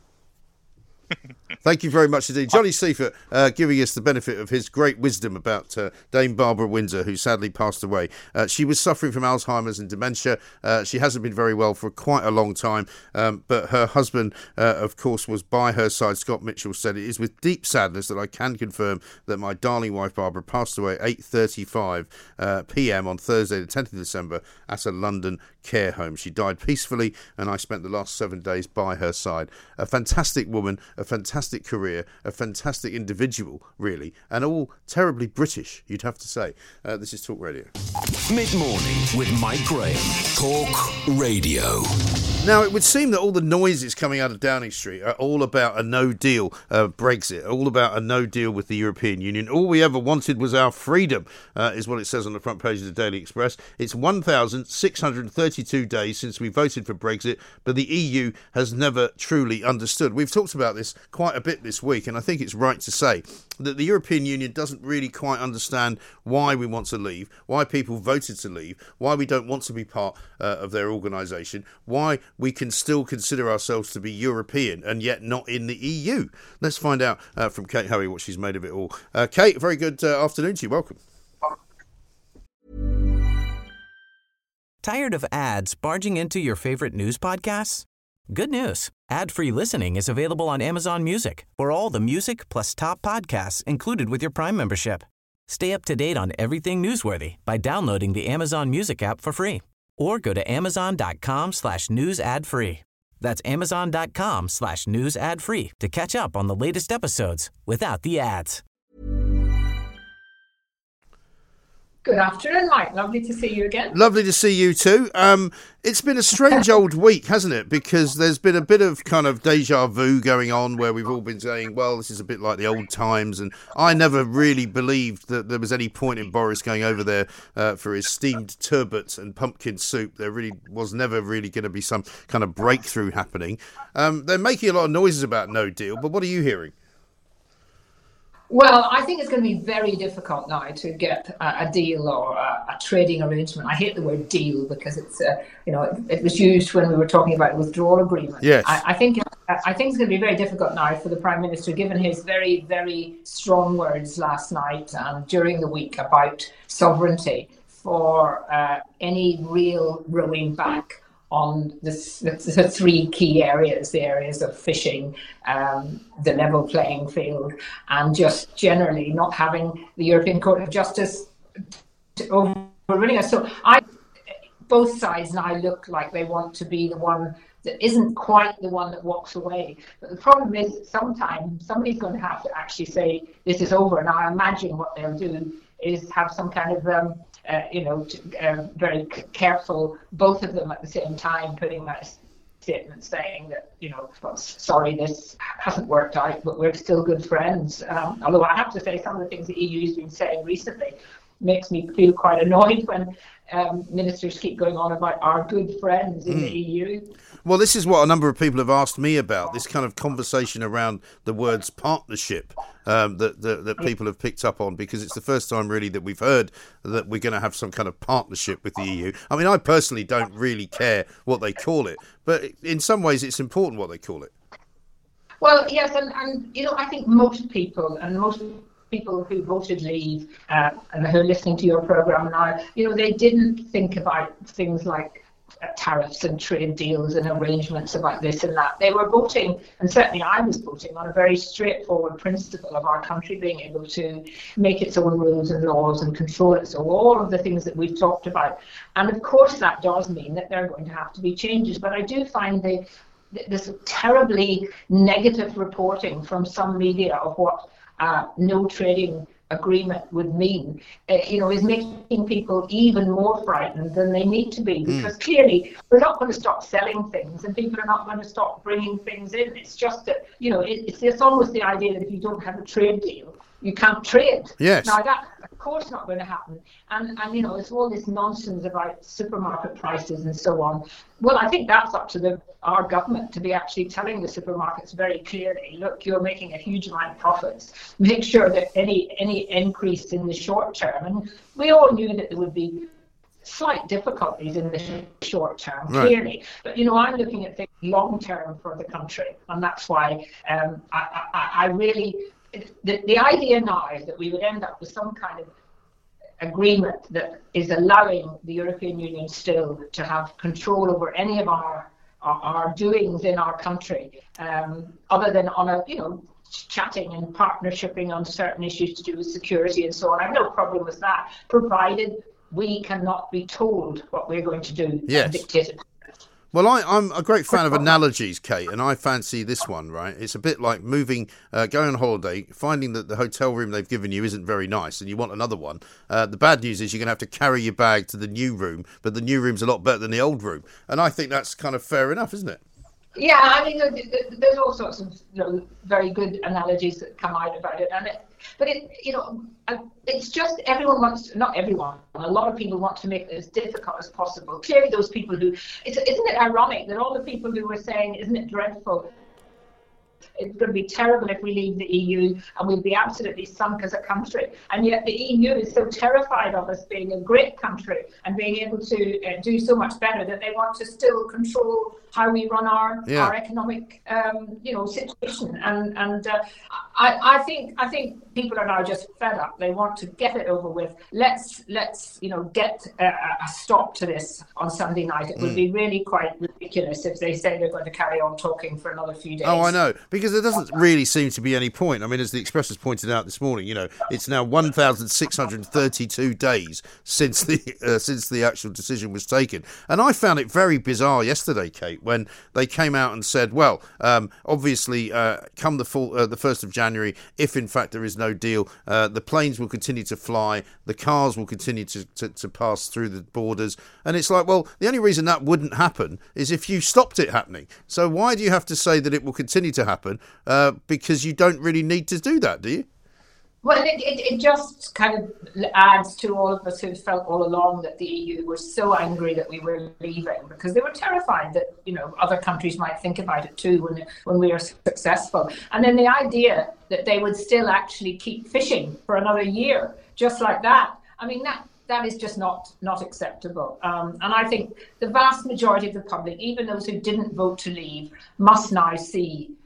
Speaker 6: Thank you very much indeed. Johnny Seifert uh, giving us the benefit of his great wisdom about uh, Dame Barbara Windsor, who sadly passed away. Uh, she was suffering from Alzheimer's and dementia. Uh, she hasn't been very well for quite a long time, um, but her husband, uh, of course, was by her side. Scott Mitchell said, "It is with deep sadness that I can confirm that my darling wife Barbara passed away at eight thirty-five uh, p.m. on Thursday the tenth of December at a London care home. She died peacefully, and I spent the last seven days by her side." A fantastic woman, a fantastic career, a fantastic individual, really, and all terribly British, you'd have to say. Uh, this is Talk Radio.
Speaker 5: Mid-morning with Mike Graham. Talk Radio.
Speaker 6: Now, it would seem that all the noises coming out of Downing Street are all about a no-deal uh, Brexit, all about a no-deal with the European Union. All we ever wanted was our freedom, uh, is what it says on the front page of the Daily Express. It's one thousand six hundred thirty-two days since we voted for Brexit, but the E U has never truly understood. We've talked about this quite a bit this week, and I think it's right to say that the European Union doesn't really quite understand why we want to leave, why people voted to leave, why we don't want to be part uh, of their organisation, why we can still consider ourselves to be European and yet not in the E U. Let's find out uh, from Kate Hoey what she's made of it all. Uh, Kate, very good uh, afternoon to you. Welcome.
Speaker 9: Tired of ads barging into your favorite news podcasts? Good news. Ad-free listening is available on Amazon Music for all the music plus top podcasts included with your Prime membership. Stay up to date on everything newsworthy by downloading the Amazon Music app for free or go to amazon.com slash news ad free. That's amazon.com slash news ad free to catch up on the latest episodes without the ads.
Speaker 10: Good afternoon, Mike. Lovely to see you again.
Speaker 6: Lovely to see you too. Um, it's been a strange old week, hasn't it? Because there's been a bit of kind of deja vu going on where we've all been saying, well, this is a bit like the old times. And I never really believed that there was any point in Boris going over there uh, for his steamed turbot and pumpkin soup. There really was never really going to be some kind of breakthrough happening. Um, they're making a lot of noises about no deal, but what are you hearing?
Speaker 10: Well, I think it's going to be very difficult now to get a, a deal or a, a trading arrangement. I hate the word deal because it's, uh, you know, it, it was used when we were talking about withdrawal agreement.
Speaker 6: Yes.
Speaker 10: I, I think I think it's going to be very difficult now for the Prime Minister, given his very, very strong words last night and during the week about sovereignty, for uh, any real rowing back on this, the, the three key areas, the areas of fishing, um, the level playing field, and just generally not having the European Court of Justice overruling us. So I, both sides now look like they want to be the one that isn't quite the one that walks away. But the problem is sometimes somebody's going to have to actually say, this is over. Now, I imagine what they'll do is have some kind of, um, uh, you know, uh, very c- careful, both of them at the same time, putting out a statement saying that, you know, well, sorry, this hasn't worked out, but we're still good friends. Um, although I have to say some of the things the E U has been saying recently makes me feel quite annoyed when um, ministers keep going on about our good friends in mm. the E U.
Speaker 6: Well, this is what a number of people have asked me about, this kind of conversation around the words partnership um, that, that that people have picked up on, because it's the first time really that we've heard that we're going to have some kind of partnership with the E U. I mean, I personally don't really care what they call it, but in some ways it's important what they call it.
Speaker 10: Well, yes, and, and you know, I think most people and most people who voted leave uh, and who are listening to your programme now, you know, they didn't think about things like uh, tariffs and trade deals and arrangements about this and that. They were voting, and certainly I was voting, on a very straightforward principle of our country being able to make its own rules and laws and control it. So all of the things that we've talked about. And of course that does mean that there are going to have to be changes. But I do find the, this terribly negative reporting from some media of what Uh, no trading agreement would mean, uh, you know, is making people even more frightened than they need to be, because mm. clearly we're not going to stop selling things and people are not going to stop bringing things in. It's just that, you know, it, it's, it's almost the idea that if you don't have a trade deal, you can't trade.
Speaker 6: Yes.
Speaker 10: Now that, of course, not going to happen. And, and you know, it's all this nonsense about supermarket prices and so on. Well, I think that's up to the our government to be actually telling the supermarkets very clearly, look, you're making a huge amount of profits. Make sure that any any increase in the short term, and we all knew that there would be slight difficulties in the short term,
Speaker 6: right.
Speaker 10: clearly. But, you know, I'm looking at things long term for the country. And that's why um, I, I, I really... The, the idea now is that we would end up with some kind of agreement that is allowing the European Union still to have control over any of our our, our doings in our country, um, other than on a, you know, chatting and partnershiping on certain issues to do with security and so on. I have no problem with that, provided we cannot be told what we're going to do.
Speaker 6: Yes.
Speaker 10: And dictated.
Speaker 6: Well, I, I'm a great fan of analogies, Kate, and I fancy this one, right? It's a bit like moving, uh, going on holiday, finding that the hotel room they've given you isn't very nice and you want another one. Uh, the bad news is you're going to have to carry your bag to the new room, but the new room's a lot better than the old room. And I think that's kind of fair enough, isn't it?
Speaker 10: Yeah, I mean, there's all sorts of, you know, very good analogies that come out about it. And it, but it, you know, it's just everyone wants, not everyone, a lot of people want to make it as difficult as possible. Clearly those people who, it's, isn't it ironic that all the people who were saying, isn't it dreadful, it's going to be terrible if we leave the E U and we'll be absolutely sunk as a country. And yet the E U is so terrified of us being a great country and being able to uh, do so much better that they want to still control how we run our
Speaker 6: yeah.
Speaker 10: our economic um, you know situation. And and uh, I I think I think people are now just fed up. They want to get it over with. Let's let's you know get a, a stop to this on Sunday night. It would mm. be really quite ridiculous if they say they're going to carry on talking for another few days.
Speaker 6: Oh, I know, because there doesn't really seem to be any point. I mean, as the Express has pointed out this morning, you know, it's now one thousand six hundred thirty-two days since the uh, since the actual decision was taken, and I found it very bizarre yesterday, Kate, when they came out and said, well, um, obviously, uh, come the full, uh, the first of January, if in fact there is no deal, uh, the planes will continue to fly, the cars will continue to, to, to pass through the borders. And it's like, well, the only reason that wouldn't happen is if you stopped it happening. So why do you have to say that it will continue to happen? Uh, because you don't really need to do that, do you?
Speaker 10: Well, it, it, it just kind of adds to all of us who felt all along that the E U were so angry that we were leaving, because they were terrified that, you know, other countries might think about it too when when we are successful. And then the idea that they would still actually keep fishing for another year, just like that, I mean, that that is just not not acceptable. Um, and I think the vast majority of the public, even those who didn't vote to leave, must now see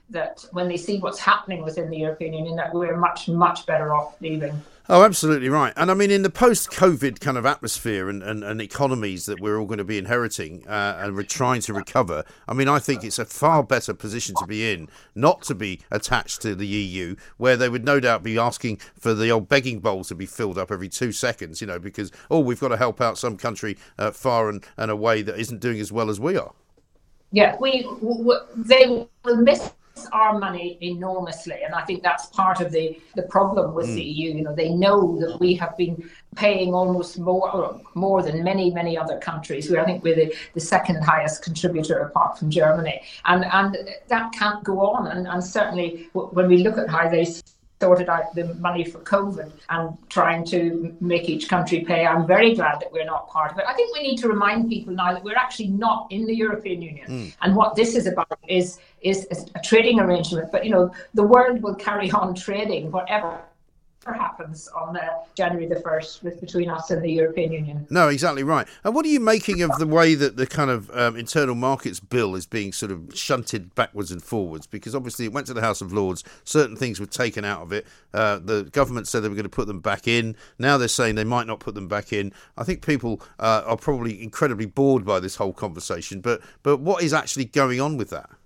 Speaker 10: that when they see what's happening within the European Union, that we're much, much better off leaving.
Speaker 6: Oh, absolutely right. And I mean, in the post-COVID kind of atmosphere and, and, and economies that we're all going to be inheriting uh, and we're trying to recover, I mean, I think it's a far better position to be in, not to be attached to the E U, where they would no doubt be asking for the old begging bowl to be filled up every two seconds, you know, because, oh, we've got to help out some country uh, far and, and away that isn't doing as well as we are.
Speaker 10: Yeah, we w- they will miss our money enormously, and I think that's part of the the problem with mm. the E U. You know, they know that we have been paying almost more more than many many other countries. We I think we're the, the second highest contributor apart from Germany, and and that can't go on. And, and certainly when we look at how they sorted out the money for COVID and trying to make each country pay, I'm very glad that we're not part of it. I think we need to remind people now that we're actually not in the European Union. Mm. And what this is about is, is is a trading arrangement. But, you know, the world will carry on trading whatever happens on uh, January the first with, between us and the European Union.
Speaker 6: No, exactly right. And what are you making of the way that the kind of um, internal markets bill is being sort of shunted backwards and forwards? Because obviously it went to the House of Lords, certain things were taken out of it. Uh, the government said they were going to put them back in. Now they're saying they might not put them back in. I think people uh, are probably incredibly bored by this whole conversation. But but what is actually going on with that?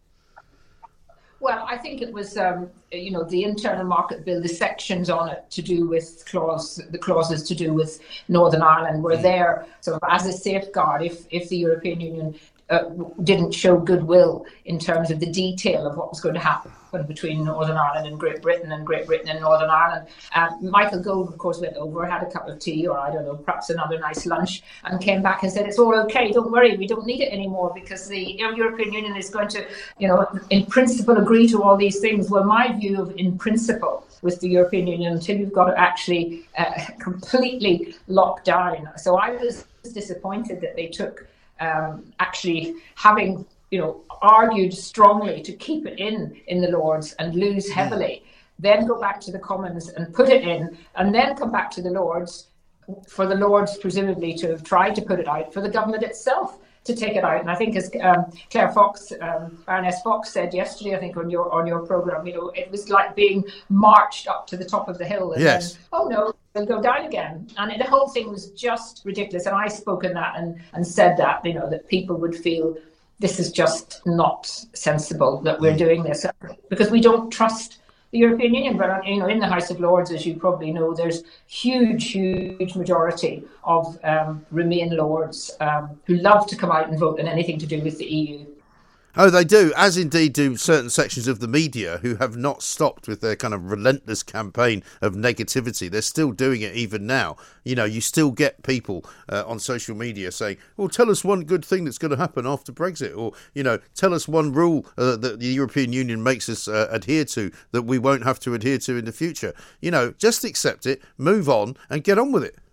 Speaker 10: Well, I think it was, um, you know, the internal market bill, the sections on it to do with clause, the clauses to do with Northern Ireland were there sort of as a safeguard if, if the European Union uh, didn't show goodwill in terms of the detail of what was going to happen between Northern Ireland and Great Britain and Great Britain and Northern Ireland. Um, Michael Gove, of course, went over, had a cup of tea or, I don't know, perhaps another nice lunch and came back and said, it's all okay, don't worry, we don't need it anymore because the European Union is going to, you know, in principle agree to all these things. Well, my view of in principle with the European Union until you've got to actually uh, completely lock down. So I was disappointed that they took um, actually having you know, argued strongly to keep it in in the Lords and lose heavily, then go back to the Commons and put it in, and then come back to the Lords, for the Lords presumably to have tried to put it out, for the government itself to take it out. And I think as um, Claire Fox, um, Baroness Fox said yesterday, I think on your on your programme, you know, it was like being marched up to the top of the hill and
Speaker 6: yes.
Speaker 10: then, oh no, they'll go down again. And the whole thing was just ridiculous. And I spoke in that and, and said that, you know, that people would feel this is just not sensible that we're doing this because we don't trust the European Union. But, you know, in the House of Lords, as you probably know, there's huge, huge majority of um, Remain Lords um, who love to come out and vote on anything to do with the E U.
Speaker 6: Oh, they do, as indeed do certain sections of the media who have not stopped with their kind of relentless campaign of negativity. They're still doing it even now. You know, you still get people uh, on social media saying, well, tell us one good thing that's going to happen after Brexit. Or, you know, tell us one rule uh, that the European Union makes us uh, adhere to that we won't have to adhere to in the future. You know, just accept it, move on and get on with it.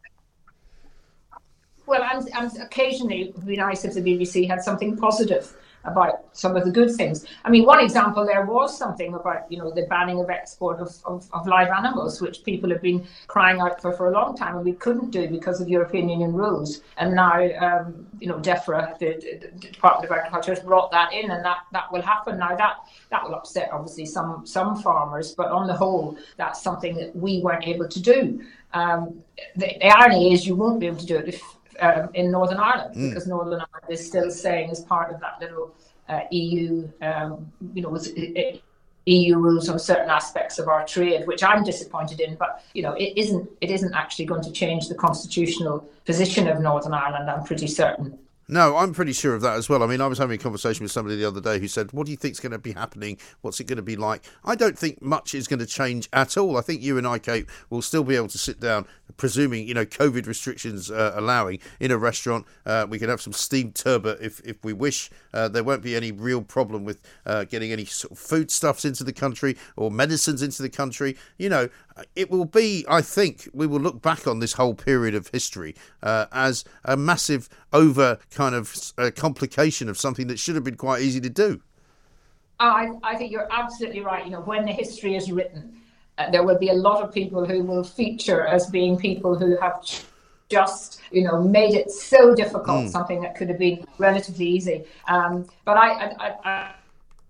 Speaker 10: Well, and, and occasionally it would be nice if the B B C had something positive about some of the good things. I mean, one example there was something about, you know, the banning of export of, of, of live animals, which people have been crying out for for a long time, and we couldn't do because of European Union rules. And now, um, you know, DEFRA, the, the Department of Agriculture, has brought that in, and that, that will happen. Now, that that will upset, obviously, some, some farmers, but on the whole, that's something that we weren't able to do. Um, the, the irony is you won't be able to do it if Um, in Northern Ireland, mm. because Northern Ireland is still staying as part of that little uh, E U, um, you know, with, uh, E U rules on certain aspects of our trade, which I'm disappointed in. But you know, it isn't it isn't actually going to change the constitutional position of Northern Ireland, I'm pretty certain.
Speaker 6: No, I'm pretty sure of that as well. I mean, I was having a conversation with somebody the other day who said, what do you think is going to be happening? What's it going to be like? I don't think much is going to change at all. I think you and I, Kate, will still be able to sit down, presuming, you know, COVID restrictions uh, allowing, in a restaurant. Uh, we can have some steamed turbot if, if we wish. Uh, there won't be any real problem with uh, getting any sort of foodstuffs into the country or medicines into the country. You know, it will be, I think, we will look back on this whole period of history uh, as a massive over kind of uh, complication of something that should have been quite easy to do.
Speaker 10: I, I think you're absolutely right. You know, when the history is written, uh, there will be a lot of people who will feature as being people who have just, you know, made it so difficult, mm. something that could have been relatively easy. Um, but I, I, I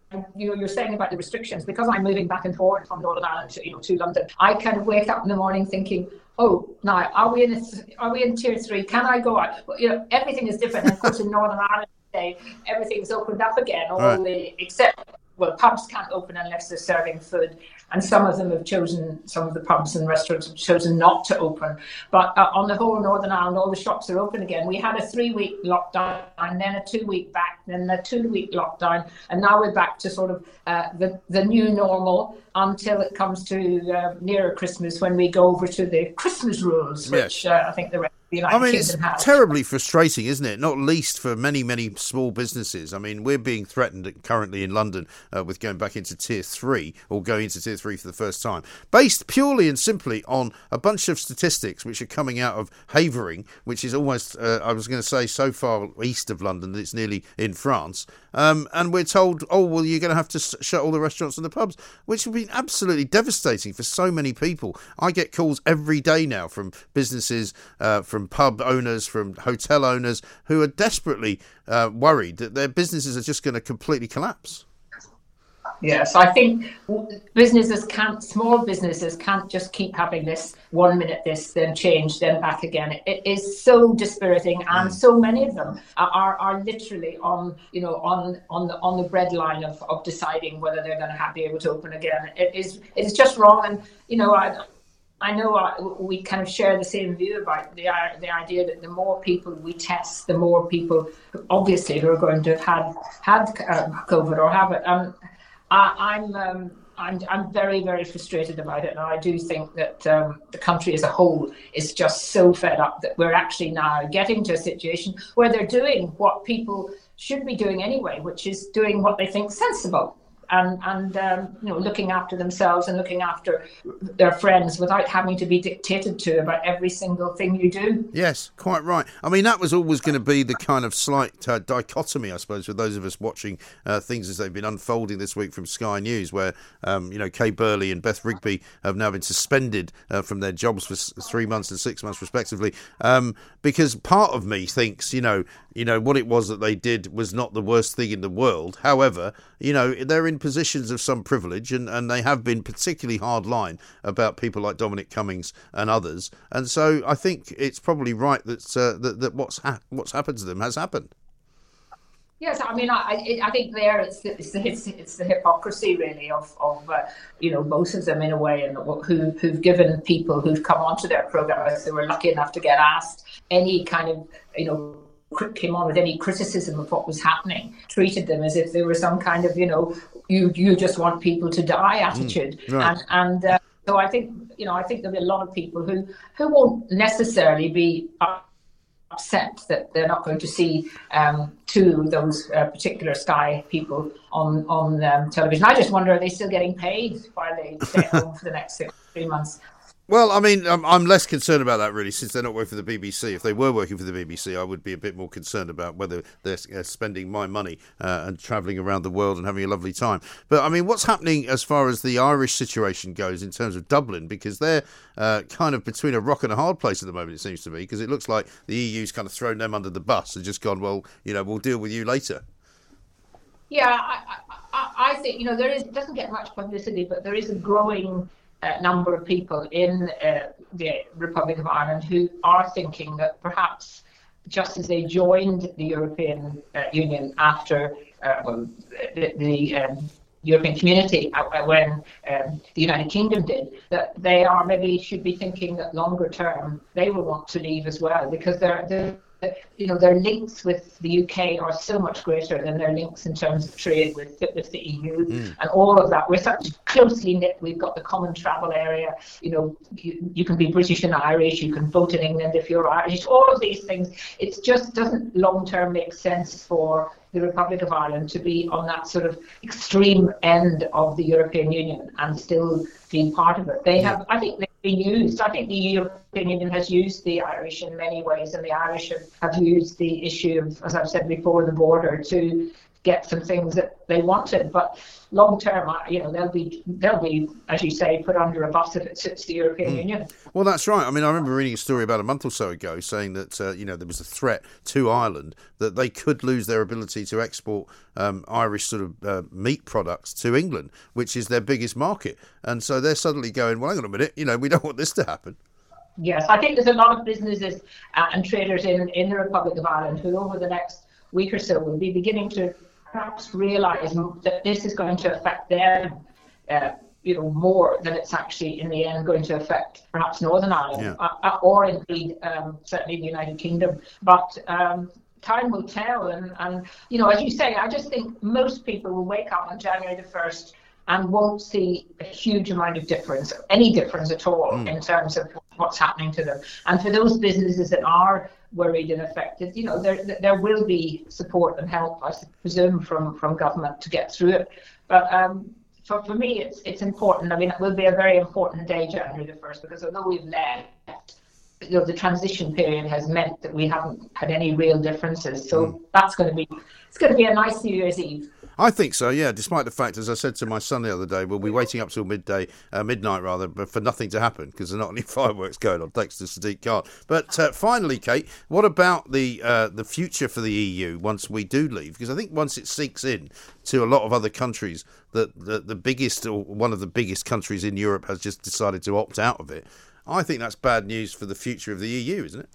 Speaker 10: you know, you're saying about the restrictions, because I'm moving back and forth from Northern Ireland to, you know, to London, I kind of wake up in the morning thinking, oh, now, are we in a, are we in tier three? Can I go out? Well, you know, everything is different. And of course, in Northern Ireland today, everything's opened up again, all right. the, except, well, pubs can't open unless they're serving food. And some of them have chosen, some of the pubs and restaurants have chosen not to open. But uh, on the whole Northern Ireland, all the shops are open again. We had a three-week lockdown, and then a two-week back, then a two-week lockdown, and now we're back to sort of uh, the, the new normal until it comes to uh, nearer Christmas, when we go over to the Christmas rules, which
Speaker 6: yes.
Speaker 10: uh, I think the rest of the United
Speaker 6: I mean,
Speaker 10: Kingdom
Speaker 6: it's
Speaker 10: has.
Speaker 6: terribly frustrating, isn't it? Not least for many, many small businesses. I mean, we're being threatened currently in London uh, with going back into tier three, or going into tier three for the first time, based purely and simply on a bunch of statistics which are coming out of Havering, which is almost, uh, I was going to say, so far east of London that it's nearly in France. Um, and we're told, oh, well, you're going to have to sh- shut all the restaurants and the pubs, which would be absolutely devastating for so many people. I get calls every day now from businesses, uh, from pub owners, from hotel owners, who are desperately uh, worried that their businesses are just going to completely collapse.
Speaker 10: Yes, I think businesses can't, small businesses can't just keep having this one minute this, then change, then back again. It is so dispiriting, and so many of them are are literally on, you know, on on the on the breadline of, of deciding whether they're going to have, be able to open again. It is it is just wrong, and you know, I. I know uh, we kind of share the same view about the uh, the idea that the more people we test, the more people, obviously, who are going to have had had uh, COVID or have it. Um, I, I'm um, I'm I'm very very frustrated about it, and I do think that um, the country as a whole is just so fed up that we're actually now getting to a situation where they're doing what people should be doing anyway, which is doing what they think sensible. And, and um, you know, looking after themselves and looking after their friends without having to be dictated to about every single thing you do.
Speaker 6: Yes, quite right. I mean, that was always going to be the kind of slight uh, dichotomy, I suppose, for those of us watching uh, things as they've been unfolding this week from Sky News, where, um, you know, Kay Burley and Beth Rigby have now been suspended uh, from their jobs for s- three months and six months, respectively, um, because part of me thinks, you know, you know, what it was that they did was not the worst thing in the world. However, you know, they're in positions of some privilege, and, and they have been particularly hard line about people like Dominic Cummings and others. And so I think it's probably right that uh, that, that what's ha- what's happened to them has happened.
Speaker 10: Yes, I mean, I I think there it's the, it's the, it's, it's the hypocrisy really of of uh, you know, both of them in a way, and who who've given people who've come onto their program, if they were lucky enough to get asked any kind of, you know, came on with any criticism of what was happening, treated them as if they were some kind of, you know, you you just want people to die attitude. Mm, right. And and uh, so I think, you know, I think there'll be a lot of people who who won't necessarily be upset that they're not going to see um, two of those uh, particular Sky people on on um, television. I just wonder, are they still getting paid while they stay at home for the next six, three months?
Speaker 6: Well, I mean, I'm, I'm less concerned about that, really, since they're not working for the B B C. If they were working for the B B C, I would be a bit more concerned about whether they're uh, spending my money uh, and travelling around the world and having a lovely time. But, I mean, what's happening as far as the Irish situation goes in terms of Dublin? Because they're uh, kind of between a rock and a hard place at the moment, it seems to me, because it looks like the E U's kind of thrown them under the bus and just gone, well, you know, we'll deal with you later.
Speaker 10: Yeah, I, I, I think, you know, there is, it doesn't get much publicity, but there is a growing Uh, number of people in uh, the Republic of Ireland who are thinking that perhaps just as they joined the European uh, Union after uh, well, the, the um, European Community uh, when um, the United Kingdom did, that they are maybe should be thinking that longer term they will want to leave as well, because they're, they're you know, their links with the U K are so much greater than their links in terms of trade with, with the E U mm. and all of that. We're such closely knit. We've got the common travel area. You know, you, you can be British and Irish. You can vote in England if you're Irish. All of these things. It just doesn't long term make sense for the Republic of Ireland to be on that sort of extreme end of the European Union and still being part of it. They have, I think they've been used. I think the European Union has used the Irish in many ways, and the Irish have, have used the issue of, as I've said before, the border to get some things that they wanted. But long term, you know, they'll be, they'll be, as you say, put under a bus if it suits the European mm. Union.
Speaker 6: Well, that's right. I mean, I remember reading a story about a month or so ago saying that, uh, you know, there was a threat to Ireland that they could lose their ability to export um, Irish sort of uh, meat products to England, which is their biggest market. And so they're suddenly going, well, hang on a minute, you know, we don't want this to happen.
Speaker 10: Yes, I think there's a lot of businesses uh, and traders in, in the Republic of Ireland who over the next week or so will be beginning to perhaps realise that this is going to affect them, uh, you know, more than it's actually in the end going to affect perhaps Northern Ireland yeah. uh, or indeed um, certainly the United Kingdom. But um, time will tell. And, and, you know, as you say, I just think most people will wake up on January the first and won't see a huge amount of difference, any difference at all mm. in terms of what's happening to them. And for those businesses that are worried and affected, you know, there there will be support and help, I presume, from, from government to get through it. But um, for, for me, it's it's important. I mean, it will be a very important day, January the first, because although we've left, you know, the transition period has meant that we haven't had any real differences. So mm. that's going to be, it's going to be a nice New Year's Eve.
Speaker 6: I think so, yeah, despite the fact, as I said to my son the other day, we'll be waiting up till midday, uh, midnight rather, but for nothing to happen because there are not any fireworks going on, thanks to Sadiq Khan. But uh, finally, Kate, what about the uh, the future for the E U once we do leave? Because I think once it sinks in to a lot of other countries that the, the biggest or one of the biggest countries in Europe has just decided to opt out of it, I think that's bad news for the future of the E U, isn't it?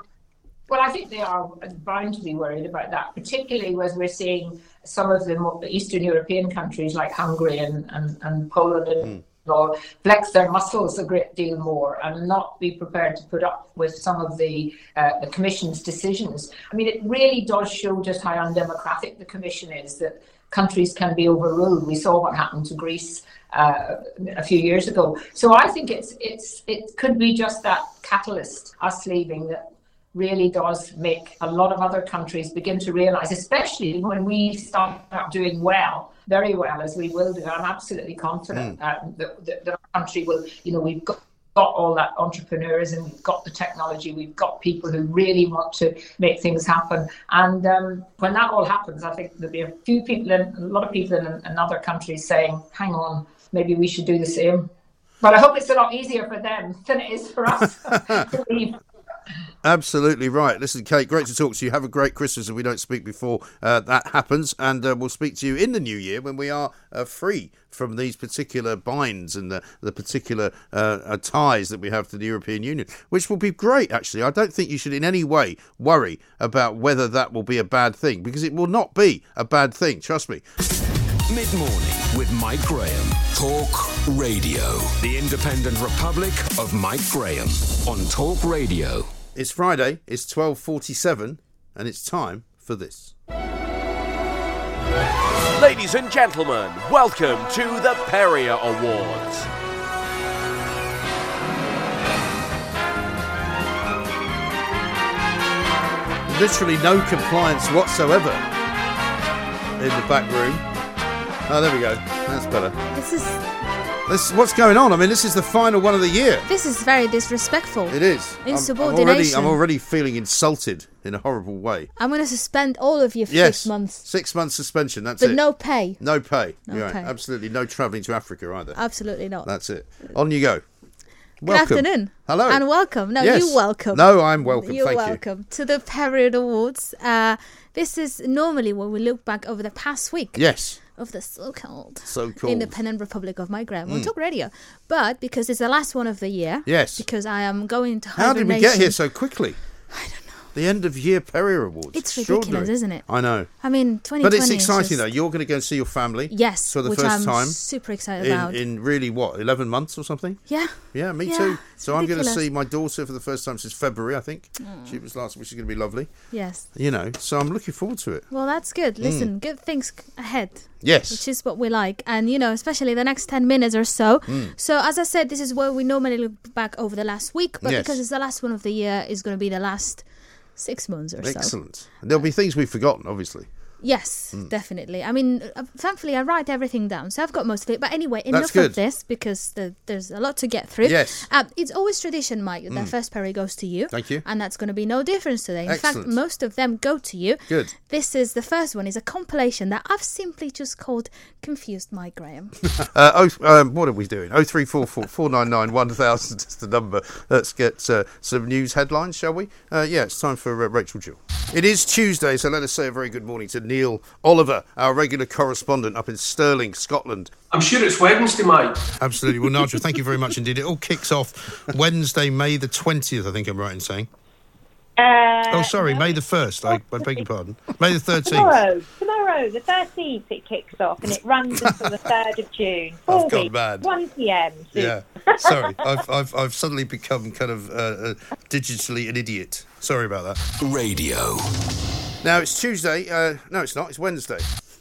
Speaker 10: Well, I think they are bound to be worried about that, particularly as we're seeing some of the Eastern European countries like Hungary and, and, and Poland and mm. flex their muscles a great deal more and not be prepared to put up with some of the, uh, the Commission's decisions. I mean, it really does show just how undemocratic the Commission is, that countries can be overruled. We saw what happened to Greece uh, a few years ago. So I think it's it's it could be just that catalyst, us leaving, that really does make a lot of other countries begin to realise, especially when we start doing well, very well, as we will do. I'm absolutely confident mm. uh, that, that, that our country will, you know, we've got, got all that entrepreneurs and we've got the technology, we've got people who really want to make things happen. And um, when that all happens, I think there'll be a few people, in, a lot of people in, in other countries saying, hang on, maybe we should do the same. But I hope it's a lot easier for them than it is for us to leave.
Speaker 6: Absolutely right. Listen, Kate, great to talk to you. Have a great Christmas if we don't speak before uh, that happens. And uh, we'll speak to you in the new year when we are uh, free from these particular binds and the, the particular uh, uh, ties that we have to the European Union, which will be great, actually. I don't think you should in any way worry about whether that will be a bad thing, because it will not be a bad thing. Trust me.
Speaker 5: Mid-morning with Mike Graham. Talk Radio. The Independent Republic of Mike Graham on Talk Radio.
Speaker 6: It's Friday, it's twelve forty-seven, and it's time for this.
Speaker 11: Ladies and gentlemen, welcome to the Perrier Awards.
Speaker 6: Literally no compliance whatsoever in the back room. Oh, there we go. That's better.
Speaker 12: This is...
Speaker 6: This, what's going on? I mean, this is the final one of the year.
Speaker 12: This is very disrespectful.
Speaker 6: It is.
Speaker 12: Insubordination.
Speaker 6: I'm, I'm, already, I'm already feeling insulted in a horrible way.
Speaker 12: I'm going to suspend all of you for
Speaker 6: yes,
Speaker 12: six months.
Speaker 6: Six months suspension, that's
Speaker 12: but
Speaker 6: it.
Speaker 12: But no pay.
Speaker 6: No pay.
Speaker 12: No
Speaker 6: You're
Speaker 12: pay.
Speaker 6: Right. Absolutely no travelling to Africa either.
Speaker 12: Absolutely not.
Speaker 6: That's it. On you go.
Speaker 12: Welcome. Good afternoon.
Speaker 6: Hello.
Speaker 12: And welcome. No,
Speaker 6: yes.
Speaker 12: you welcome.
Speaker 6: No, I'm welcome.
Speaker 12: You're
Speaker 6: Thank
Speaker 12: welcome
Speaker 6: you.
Speaker 12: to the Perrier Awards. Uh, this is normally when we look back over the past week.
Speaker 6: Yes.
Speaker 12: Of the so-called,
Speaker 6: so-called
Speaker 12: Independent Republic of Mike Graham on
Speaker 6: mm.
Speaker 12: Talk Radio. But because it's the last one of the year.
Speaker 6: Yes.
Speaker 12: Because I am going to hibernation.
Speaker 6: How did we get here so quickly?
Speaker 12: I don't know.
Speaker 6: The end of year Perrier Awards.
Speaker 12: It's ridiculous, isn't it?
Speaker 6: I know.
Speaker 12: I mean, twenty twenty.
Speaker 6: But it's exciting,
Speaker 12: just...
Speaker 6: though. You're going to go and see your family.
Speaker 12: Yes.
Speaker 6: For the
Speaker 12: which
Speaker 6: first
Speaker 12: I'm
Speaker 6: time.
Speaker 12: super excited
Speaker 6: in,
Speaker 12: about.
Speaker 6: In really, what, eleven months or something?
Speaker 12: Yeah.
Speaker 6: Yeah, me
Speaker 12: yeah,
Speaker 6: too. So I'm going to
Speaker 12: ridiculous.
Speaker 6: see my daughter for the first time since February, I think. Mm. She was last, which is going to be lovely.
Speaker 12: Yes.
Speaker 6: You know, so I'm looking forward to it.
Speaker 12: Well, that's good. Listen,
Speaker 6: mm.
Speaker 12: good things ahead.
Speaker 6: Yes.
Speaker 12: Which is what we like. And, you know, especially the next ten minutes or so. Mm. So, as I said, this is where we normally look back over the last week. But
Speaker 6: yes.
Speaker 12: because it's the last one of the year, it's going to be the last six months or
Speaker 6: Excellent.
Speaker 12: so.
Speaker 6: And there'll be things we've forgotten, obviously.
Speaker 12: Yes, mm. definitely. I mean, uh, thankfully, I write everything down, so I've got most of it. But anyway, enough
Speaker 6: good.
Speaker 12: of this, because the, there's a lot to get through.
Speaker 6: Yes.
Speaker 12: Um, it's always tradition, Mike, that
Speaker 6: Mm.
Speaker 12: first Perry goes to you.
Speaker 6: Thank you.
Speaker 12: And that's going to be no difference today. In
Speaker 6: Excellent.
Speaker 12: fact, most of them go to you.
Speaker 6: Good.
Speaker 12: This is the first one, is a compilation that I've simply just called Confused Mike Graham.
Speaker 6: uh, oh, um, what are we doing? oh three four four, four nine nine, one thousand is the number. Let's get uh, some news headlines, shall we? Uh, yeah, it's time for uh, Rachel Jewell. It is Tuesday, so let us say a very good morning to Neil Oliver, our regular correspondent up in Stirling, Scotland.
Speaker 13: I'm sure it's Wednesday, Mike.
Speaker 6: Absolutely. Well, Nigel, thank you very much indeed. It all kicks off Wednesday, May the twentieth, I think I'm right in saying.
Speaker 14: Uh,
Speaker 6: oh, sorry, no. May the first. I, I beg your pardon. May the thirteenth.
Speaker 14: Tomorrow, tomorrow, the thirteenth, it kicks off, and it runs until the third of June. Four
Speaker 6: I've gone
Speaker 14: weeks,
Speaker 6: mad.
Speaker 14: one p.m.
Speaker 6: Yeah, sorry. I've, I've, I've suddenly become kind of uh, uh, digitally an idiot. Sorry about that.
Speaker 5: Radio.
Speaker 6: Now, it's Tuesday. Uh, no, it's not. It's Wednesday.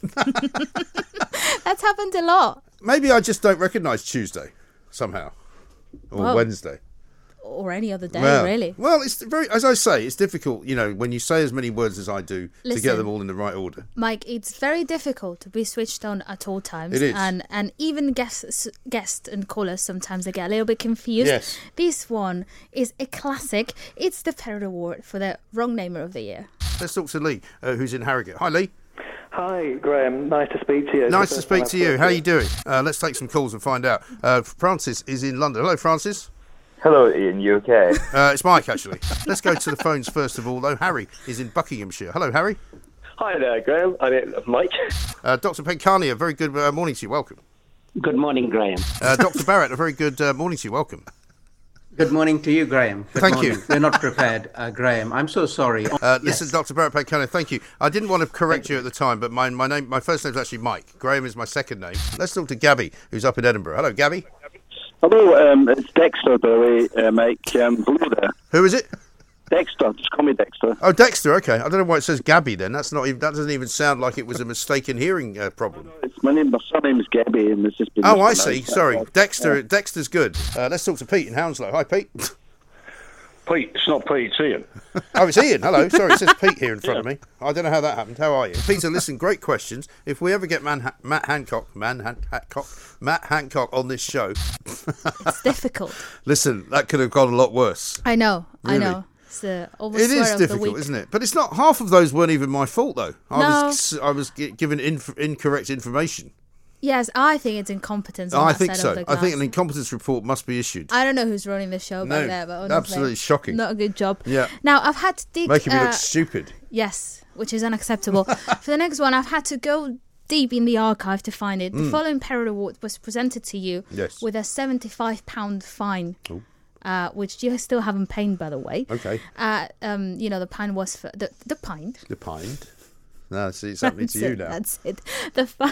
Speaker 12: That's happened a lot.
Speaker 6: Maybe I just don't recognise Tuesday somehow. Or
Speaker 12: Whoa.
Speaker 6: Wednesday.
Speaker 12: Or any other day,
Speaker 6: well,
Speaker 12: really.
Speaker 6: Well, it's very, as I say, it's difficult, you know, when you say as many words as I do
Speaker 12: Listen,
Speaker 6: to get them all in the right order.
Speaker 12: Mike, it's very difficult to be switched on at all times.
Speaker 6: It is.
Speaker 12: And, and even guests, guests and callers, sometimes they get a little bit confused.
Speaker 6: Yes.
Speaker 12: This one is a classic. It's the Perry Award for the wrong namer of the year.
Speaker 6: Let's talk to Lee, uh, who's in Harrogate. Hi, Lee.
Speaker 15: Hi, Graham. Nice to speak to you.
Speaker 6: Nice to speak to you. How are you doing? Uh, let's take some calls and find out. Uh, Francis is in London. Hello, Francis.
Speaker 16: Hello, Ian. You okay?
Speaker 6: Uh, it's Mike, actually. Let's go to the phones first of all, though. Harry is in Buckinghamshire. Hello, Harry.
Speaker 15: Hi there, Graham. I mean, Mike.
Speaker 6: Uh, Doctor Pencani, a very good uh, morning to you. Welcome.
Speaker 17: Good morning, Graham.
Speaker 6: Uh, Doctor Barrett, a very good uh, morning to you. Welcome.
Speaker 17: Good morning to you, Graham. Good
Speaker 6: Thank
Speaker 17: morning.
Speaker 6: you.
Speaker 17: We're not prepared, uh, Graham. I'm so sorry.
Speaker 6: Uh, listen, yes. Doctor Barrett Pencani, thank you. I didn't want to correct you at the time, but my my name, my first name is actually Mike. Graham is my second name. Let's talk to Gabby, who's up in Edinburgh. Hello, Gabby.
Speaker 15: Hello, um, it's Dexter, by the way, uh, Mike. Um, hello there.
Speaker 6: Who is it?
Speaker 15: Dexter. Just call me Dexter.
Speaker 6: Oh, Dexter. Okay. I don't know why it says Gabby then. That's not even. That doesn't even sound like it was a mistaken hearing uh, problem.
Speaker 15: It's my name. My surname is Gabby, and it's just been.
Speaker 6: Oh, I see. Sorry, Dexter. Yeah. Dexter's good. Uh, let's talk to Pete in Hounslow. Hi, Pete.
Speaker 18: Pete, it's not Pete, it's Ian.
Speaker 6: Oh, it's Ian. Hello. Sorry, it says Pete here in front yeah. of me. I don't know how that happened. How are you? Peter, listen, great questions. If we ever get Man ha- Matt Hancock, Man Han- Hancock, Matt Hancock on this show...
Speaker 12: It's difficult.
Speaker 6: Listen, that could have gone a lot worse.
Speaker 12: I know,
Speaker 6: really.
Speaker 12: I know. It's the
Speaker 6: it is difficult, isn't it? But it's not... Half of those weren't even my fault, though. I
Speaker 12: no.
Speaker 6: was I was given inf- incorrect information.
Speaker 12: Yes, I think it's incompetence. On
Speaker 6: I
Speaker 12: that
Speaker 6: think
Speaker 12: side
Speaker 6: so.
Speaker 12: Of the
Speaker 6: I think an incompetence report must be issued.
Speaker 12: I don't know who's running the show
Speaker 6: no,
Speaker 12: back there, but honestly,
Speaker 6: absolutely shocking.
Speaker 12: Not a good job.
Speaker 6: Yeah.
Speaker 12: Now I've had to dig.
Speaker 6: Making me
Speaker 12: uh,
Speaker 6: look stupid.
Speaker 12: Yes, which is unacceptable. For the next one, I've had to go deep in the archive to find it. The
Speaker 6: Mm.
Speaker 12: following Perry Award was presented to you
Speaker 6: yes.
Speaker 12: with a seventy-five pound fine. Uh, which you still haven't paid, by the way.
Speaker 6: Okay.
Speaker 12: Uh, um, you know, the pine was for the the pine.
Speaker 6: The pine. No, see, it's happening to you
Speaker 12: it,
Speaker 6: now.
Speaker 12: That's it. The fine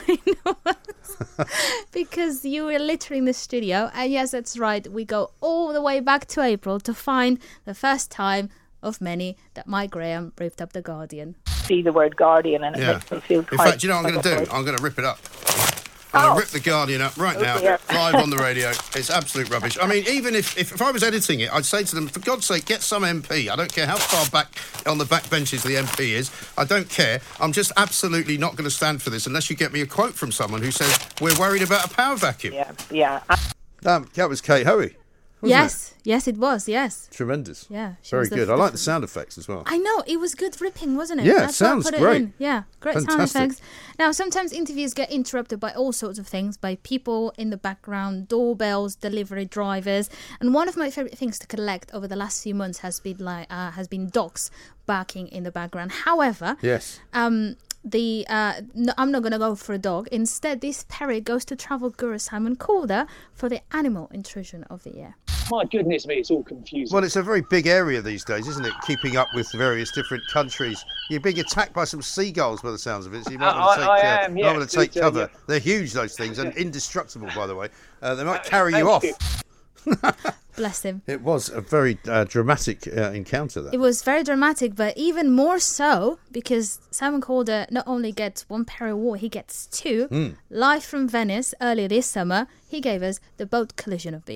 Speaker 12: was because you were littering the studio, and yes, that's right. We go all the way back to April to find the first time of many that Mike Graham ripped up the Guardian.
Speaker 14: See the word Guardian, and it
Speaker 6: yeah.
Speaker 14: makes me feel.
Speaker 6: In fact, you know what I'm going to do? I'm going to rip it up. I'm going to rip the Guardian up right now,
Speaker 14: yeah.
Speaker 6: live on the radio. It's absolute rubbish. I mean, even if, if, if I was editing it, I'd say to them, for God's sake, get some M P. I don't care how far back on the back benches the M P is. I don't care. I'm just absolutely not going to stand for this unless you get me a quote from someone who says, we're worried about a power vacuum.
Speaker 14: Yeah, yeah.
Speaker 6: Um, that was Kate Hoey.
Speaker 12: Yes,
Speaker 6: it?
Speaker 12: yes, it was, yes.
Speaker 6: Tremendous.
Speaker 12: Yeah.
Speaker 6: Very good. The, I like the sound effects as well.
Speaker 12: I know, it was good ripping, wasn't it?
Speaker 6: Yeah,
Speaker 12: That's
Speaker 6: it sounds
Speaker 12: why I put
Speaker 6: great.
Speaker 12: It in. Yeah, great
Speaker 6: Fantastic.
Speaker 12: sound effects. Now, sometimes interviews get interrupted by all sorts of things, by people in the background, doorbells, delivery drivers. And one of my favourite things to collect over the last few months has been like uh, has been dogs barking in the background. However,
Speaker 6: yes.
Speaker 12: um, the uh, no, I'm not going to go for a dog. Instead, this Perry goes to travel guru Simon Calder for the animal intrusion of the year.
Speaker 18: My goodness me, it's all confusing.
Speaker 6: Well, it's a very big area these days, isn't it? Keeping up with various different countries. You're being attacked by some seagulls by the sounds of it, so you might
Speaker 18: I,
Speaker 6: want to take,
Speaker 18: I
Speaker 6: uh,
Speaker 18: am,
Speaker 6: might
Speaker 18: yeah,
Speaker 6: want to take
Speaker 18: uh,
Speaker 6: cover.
Speaker 18: yeah.
Speaker 6: They're huge, those things, and indestructible, by the way. Uh, they might
Speaker 18: Uh,
Speaker 6: carry you off.
Speaker 18: you.
Speaker 12: Bless him.
Speaker 6: It was a very uh, dramatic uh, encounter, that.
Speaker 12: It was very dramatic, but even more so because Simon Calder not only gets one Perry Award, he gets two.
Speaker 6: Mm.
Speaker 12: Live from Venice earlier this summer, he gave us the boat collision of the year.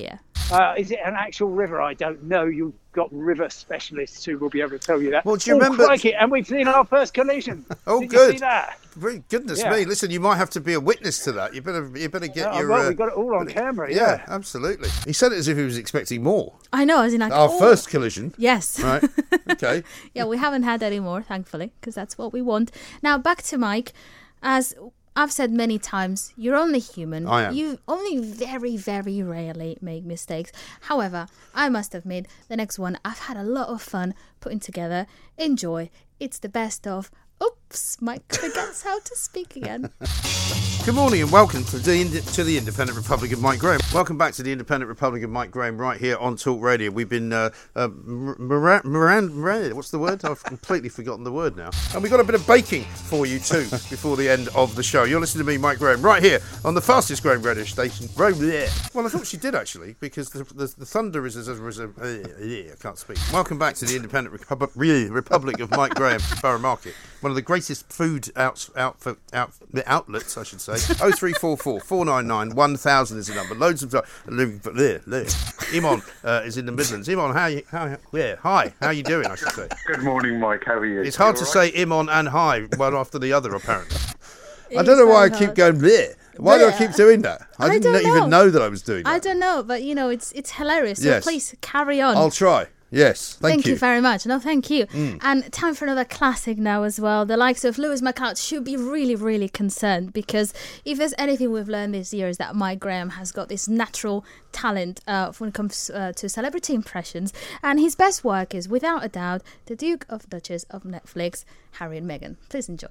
Speaker 18: Uh, is it an actual river? I don't know. You've got river specialists who will be able to tell you that.
Speaker 6: Well, do you
Speaker 18: oh,
Speaker 6: remember?
Speaker 18: Crikey, and we've seen our first collision.
Speaker 6: Oh,
Speaker 18: Did
Speaker 6: good.
Speaker 18: You see that?
Speaker 6: Very goodness
Speaker 18: Yeah.
Speaker 6: me! Listen, you might have to be a witness to that. You better, you better get
Speaker 18: Oh,
Speaker 6: your.
Speaker 18: well,
Speaker 6: uh,
Speaker 18: we got it all on camera.
Speaker 6: yeah,
Speaker 18: Yeah.
Speaker 6: absolutely. He said it as if he was expecting more.
Speaker 12: I know, as in like
Speaker 6: Our
Speaker 12: oh.
Speaker 6: first collision.
Speaker 12: Yes.
Speaker 6: Right. Okay.
Speaker 12: Yeah, we haven't had any more, thankfully, because that's what we want. Now, back to Mike. As I've said many times, you're only human.
Speaker 6: I am.
Speaker 12: You only very, very rarely make mistakes. However, I must admit, the next one I've had a lot of fun putting together. Enjoy. It's the best of. Oops, Mike forgets how to speak again.
Speaker 6: Good morning and welcome to the, to the Independent Republic of Mike Graham. Welcome back to the Independent Republic of Mike Graham right here on Talk Radio. We've been, uh, uh, Moran, Moran, Moran, what's the word? I've completely forgotten the word now. And we've got a bit of baking for you too before the end of the show. You're listening to me, Mike Graham, right here on the fastest growing radio station. Well, I thought she did actually, because the, the, the thunder is as a, as a I can't speak. Welcome back to the Independent Republic, Republic of Mike Graham, Borough Market. One of the greatest food out, out, out, outlets, I should say. oh three four four, four nine nine, one thousand is the number. Loads of there, there. Imon uh, is in the Midlands. Imon, how you? How? Yeah, hi. How you doing? I should say.
Speaker 19: Good morning, Mike. How are you?
Speaker 6: It's hard
Speaker 19: you
Speaker 6: to
Speaker 19: right?
Speaker 6: say Imon and hi one after the other. Apparently, I don't know why I keep going there. Why do I keep doing that? I,
Speaker 12: I
Speaker 6: didn't
Speaker 12: don't
Speaker 6: even
Speaker 12: know.
Speaker 6: know that I was doing that.
Speaker 12: I don't know, but you know, it's it's hilarious. So
Speaker 6: Yes.
Speaker 12: please carry on.
Speaker 6: I'll try. Yes, thank,
Speaker 12: Thank you. very much. No, thank you.
Speaker 6: Mm.
Speaker 12: And time for another classic now as well. The likes of Lewis McCart should be really, really concerned, because if there's anything we've learned this year is that Mike Graham has got this natural talent uh, when it comes uh, to celebrity impressions. And his best work is, without a doubt, the Duke of Duchess of Netflix, Harry and Meghan. Please enjoy.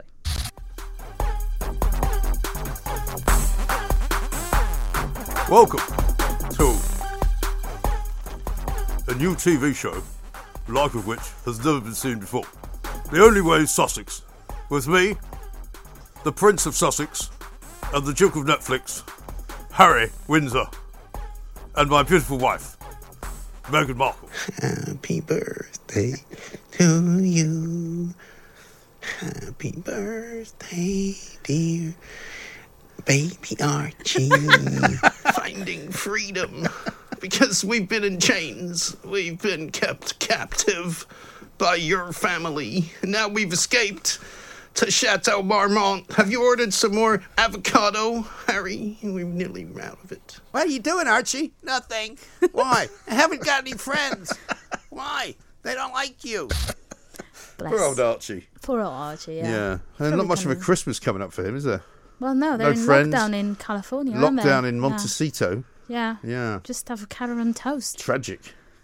Speaker 6: Welcome to a new T V show, the like of which has never been seen before. The Only Way is Sussex, with me, the Prince of Sussex, and the Duke of Netflix, Harry Windsor, and my beautiful wife, Meghan Markle.
Speaker 20: Happy birthday to you. Happy birthday, dear baby Archie. Finding freedom. Because we've been in chains. We've been kept captive by your family. Now we've escaped to Chateau Marmont. Have you ordered some more avocado, Harry? We're nearly out of it. What are you doing, Archie? Nothing. Why? I haven't got any friends. Why? They don't like you.
Speaker 12: Bless.
Speaker 6: Poor old Archie.
Speaker 12: Poor old Archie, yeah.
Speaker 6: Yeah. And
Speaker 12: Probably
Speaker 6: not much of a
Speaker 12: can-
Speaker 6: Christmas coming up for him, is there?
Speaker 12: Well, no, they're
Speaker 6: No
Speaker 12: in
Speaker 6: friends.
Speaker 12: lockdown in California, aren't they?
Speaker 6: Lockdown in
Speaker 12: Yeah.
Speaker 6: Montecito.
Speaker 12: Yeah.
Speaker 6: Yeah.
Speaker 12: Just avocado and toast.
Speaker 6: Tragic.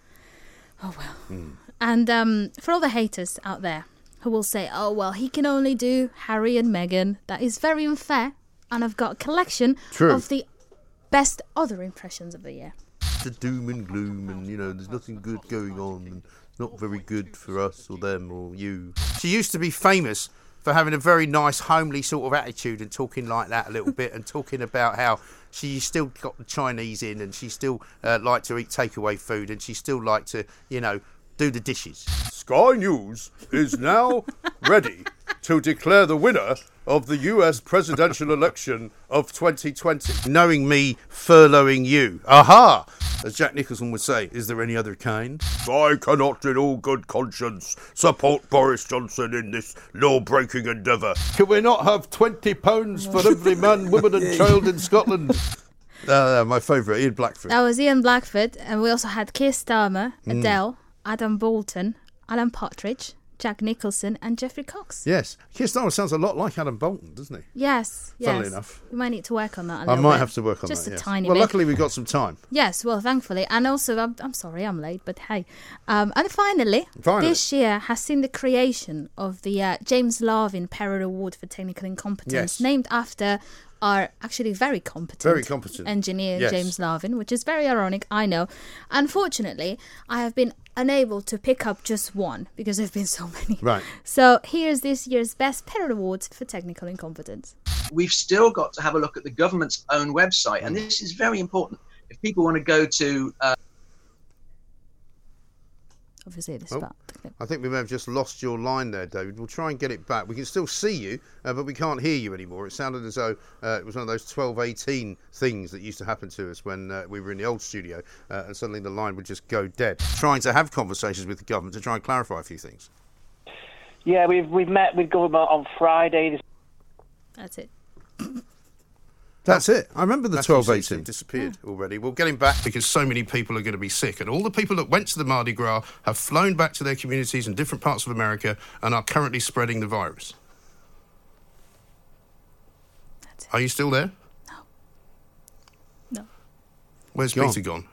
Speaker 12: Oh, well.
Speaker 6: Mm.
Speaker 12: And um, for all the haters out there who will say, oh, well, he can only do Harry and Meghan, that is very unfair. And I've got a collection
Speaker 6: True.
Speaker 12: of the best other impressions of the year.
Speaker 6: The doom and gloom, and you know, there's nothing good going on, and not very good for us or them or you. She used to be famous for having a very nice, homely sort of attitude and talking like that a little bit, and talking about how she still got the Chinese in, and she still uh, liked to eat takeaway food, and she still liked to, you know, do the dishes. Sky News is now ready to declare the winner of the U S presidential election of twenty twenty. Knowing me, furloughing you. Aha! As Jack Nicholson would say, is there any other kind? I cannot in all good conscience support Boris Johnson in this law-breaking endeavour. Can we not have twenty pounds for every man, woman and child in Scotland? Uh, my favourite, Ian Blackford.
Speaker 12: That was Ian Blackford. And we also had Keir Starmer,
Speaker 6: Mm.
Speaker 12: Adele, Adam Bolton, Alan Partridge, Jack Nicholson and Geoffrey Cox.
Speaker 6: Yes. Keir Starmer sounds a lot like Adam Bolton, doesn't he?
Speaker 12: Yes, yes.
Speaker 6: Funnily enough.
Speaker 12: We might need to work on that a
Speaker 6: I
Speaker 12: little
Speaker 6: might
Speaker 12: bit.
Speaker 6: have to work on
Speaker 12: Just
Speaker 6: that,
Speaker 12: a
Speaker 6: yes.
Speaker 12: tiny
Speaker 6: Well,
Speaker 12: bit.
Speaker 6: luckily we've got some time.
Speaker 12: Yes, well, thankfully. And also, I'm, I'm sorry I'm late, but hey. Um, and finally,
Speaker 6: Finally.
Speaker 12: this year has seen the creation of the uh, James Larvin Perrier Award for Technical Incompetence,
Speaker 6: Yes.
Speaker 12: named after our actually very competent,
Speaker 6: Very competent.
Speaker 12: engineer,
Speaker 6: Yes.
Speaker 12: James Larvin, which is very ironic, I know. Unfortunately, I have been unable to pick up just one because there have been so many.
Speaker 6: Right.
Speaker 12: So here's this year's Best Perrier Awards for Technical Incompetence.
Speaker 21: We've still got to have a look at the government's own website, and this is very important. If people want to go to... Uh...
Speaker 12: obviously the
Speaker 6: Oh,
Speaker 12: spot.
Speaker 6: I think we may have just lost your line there, David. We'll try and get it back. We can still see you, uh, but we can't hear you anymore. It sounded as though uh, it was one of those twelve eighteen things that used to happen to us when uh, we were in the old studio, uh, and suddenly the line would just go dead. Trying to have conversations with the government to try and clarify a few things.
Speaker 19: Yeah, we've we've met with government on Friday.
Speaker 12: That's it.
Speaker 6: That's it. I remember the
Speaker 12: That's
Speaker 6: twelve
Speaker 12: what
Speaker 6: eighteen disappeared already. We'll get him back because so many people are going to be sick. And all the people that went to the Mardi Gras have flown back to their communities in different parts of America and are currently spreading the virus.
Speaker 12: That's it.
Speaker 6: Are you still there?
Speaker 12: No. No.
Speaker 6: Where's
Speaker 12: Gone.
Speaker 6: Peter gone?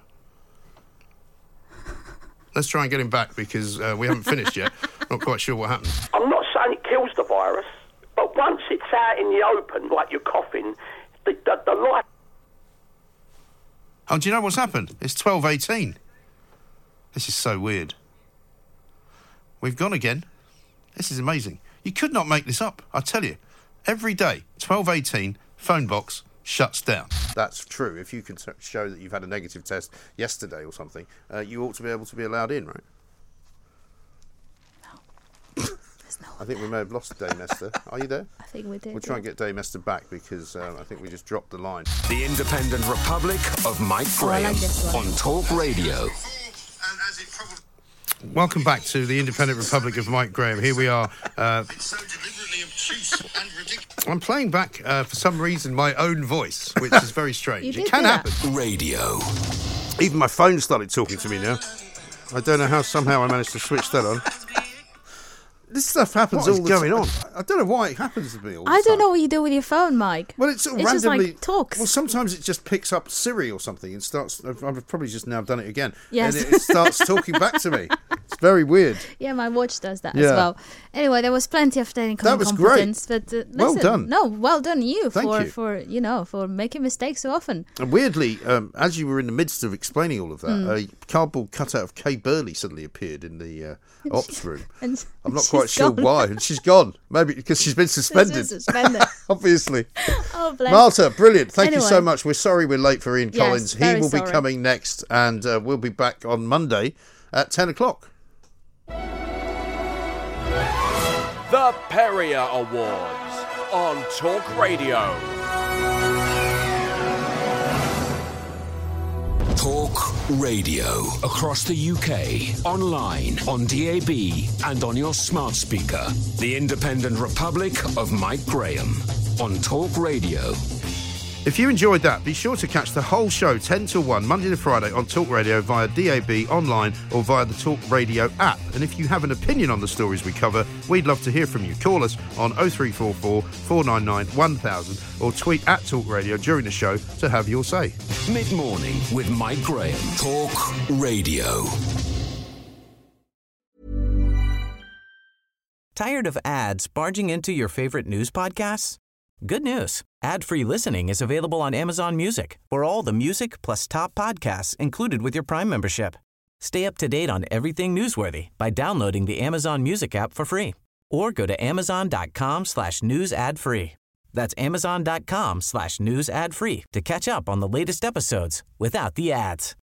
Speaker 6: Let's try and get him back because uh, we haven't finished yet. Not quite sure what happened.
Speaker 13: I'm not saying it kills the virus, but once it's out in the open, like you're coughing, the, the, the light...
Speaker 6: Oh, do you know what's happened? It's twelve eighteen. This is so weird. We've gone again. This is amazing. You could not make this up, I tell you. Every day, twelve eighteen, phone box shuts down. That's true. If you can t- show that you've had a negative test yesterday or something, uh, you ought to be able to be allowed in, right?
Speaker 12: No.
Speaker 6: I think we may have lost Dame Esther. Are you there?
Speaker 12: I think we did.
Speaker 6: We'll try and get Dame Esther back because um, I think we just dropped the line.
Speaker 5: The Independent Republic of Mike
Speaker 12: Oh, I
Speaker 5: Graham
Speaker 12: like this one.
Speaker 5: on Talk Radio.
Speaker 6: Welcome back to the Independent Republic of Mike Graham. Here we are. Uh, I'm playing back, uh, for some reason, my own voice, which is very strange.
Speaker 12: You
Speaker 6: It
Speaker 12: did
Speaker 6: can
Speaker 12: do that.
Speaker 6: happen.
Speaker 5: Radio.
Speaker 6: Even my phone started talking to me now. I don't know how somehow I managed to switch that on. This stuff happens
Speaker 12: What
Speaker 6: all
Speaker 12: is
Speaker 6: the
Speaker 12: going
Speaker 6: time.
Speaker 12: on?
Speaker 6: I don't know why it happens to me all the
Speaker 12: I
Speaker 6: time.
Speaker 12: don't know what you do with your phone, Mike.
Speaker 6: Well, it's, sort of
Speaker 12: it's
Speaker 6: randomly
Speaker 12: just like talks.
Speaker 6: Well, sometimes it just picks up Siri or something and starts. I've, I've probably just now done it again.
Speaker 12: Yes.
Speaker 6: And it, it starts talking back to me. It's very weird.
Speaker 12: Yeah, my watch does that
Speaker 6: Yeah.
Speaker 12: as well. Anyway, there was plenty of technical
Speaker 6: That was great.
Speaker 12: incompetence, but uh,
Speaker 6: Well
Speaker 12: listen,
Speaker 6: done.
Speaker 12: No, well done you
Speaker 6: Thank
Speaker 12: for
Speaker 6: you.
Speaker 12: for you know for making mistakes so often.
Speaker 6: And weirdly, um, as you were in the midst of explaining all of that,
Speaker 12: Mm.
Speaker 6: a cardboard cutout of Kay Burley suddenly appeared in the uh, ops room.
Speaker 12: And
Speaker 6: I'm not
Speaker 12: she's
Speaker 6: quite sure
Speaker 12: gone.
Speaker 6: why. And she's gone. Maybe because she's been suspended.
Speaker 12: suspended.
Speaker 6: Obviously.
Speaker 12: Oh, bless.
Speaker 6: Marta, brilliant. Thank you so
Speaker 12: Anyway.
Speaker 6: much. We're sorry we're late for Ian
Speaker 12: Yes,
Speaker 6: Collins. He
Speaker 12: very
Speaker 6: will be
Speaker 12: sorry.
Speaker 6: coming next, and uh, we'll be back on Monday at ten o'clock.
Speaker 11: The Perrier Awards on Talk Radio.
Speaker 5: Talk Radio. Across the U K. Online, on D A B, and on your smart speaker. The Independent Republic of Mike Graham on Talk Radio.
Speaker 6: If you enjoyed that, be sure to catch the whole show ten till one, Monday to Friday on Talk Radio via D A B, online, or via the Talk Radio app. And if you have an opinion on the stories we cover, we'd love to hear from you. Call us on oh three four four, four nine nine, one thousand or tweet at Talk Radio during the show to have your say.
Speaker 5: Mid-morning with Mike Graham. Talk Radio.
Speaker 9: Tired of ads barging into your favorite news podcasts? Good news. Ad-free listening is available on Amazon Music for all the music plus top podcasts included with your Prime membership. Stay up to date on everything newsworthy by downloading the Amazon Music app for free or go to amazon.com slash news ad free. That's amazon.com slash news ad free to catch up on the latest episodes without the ads.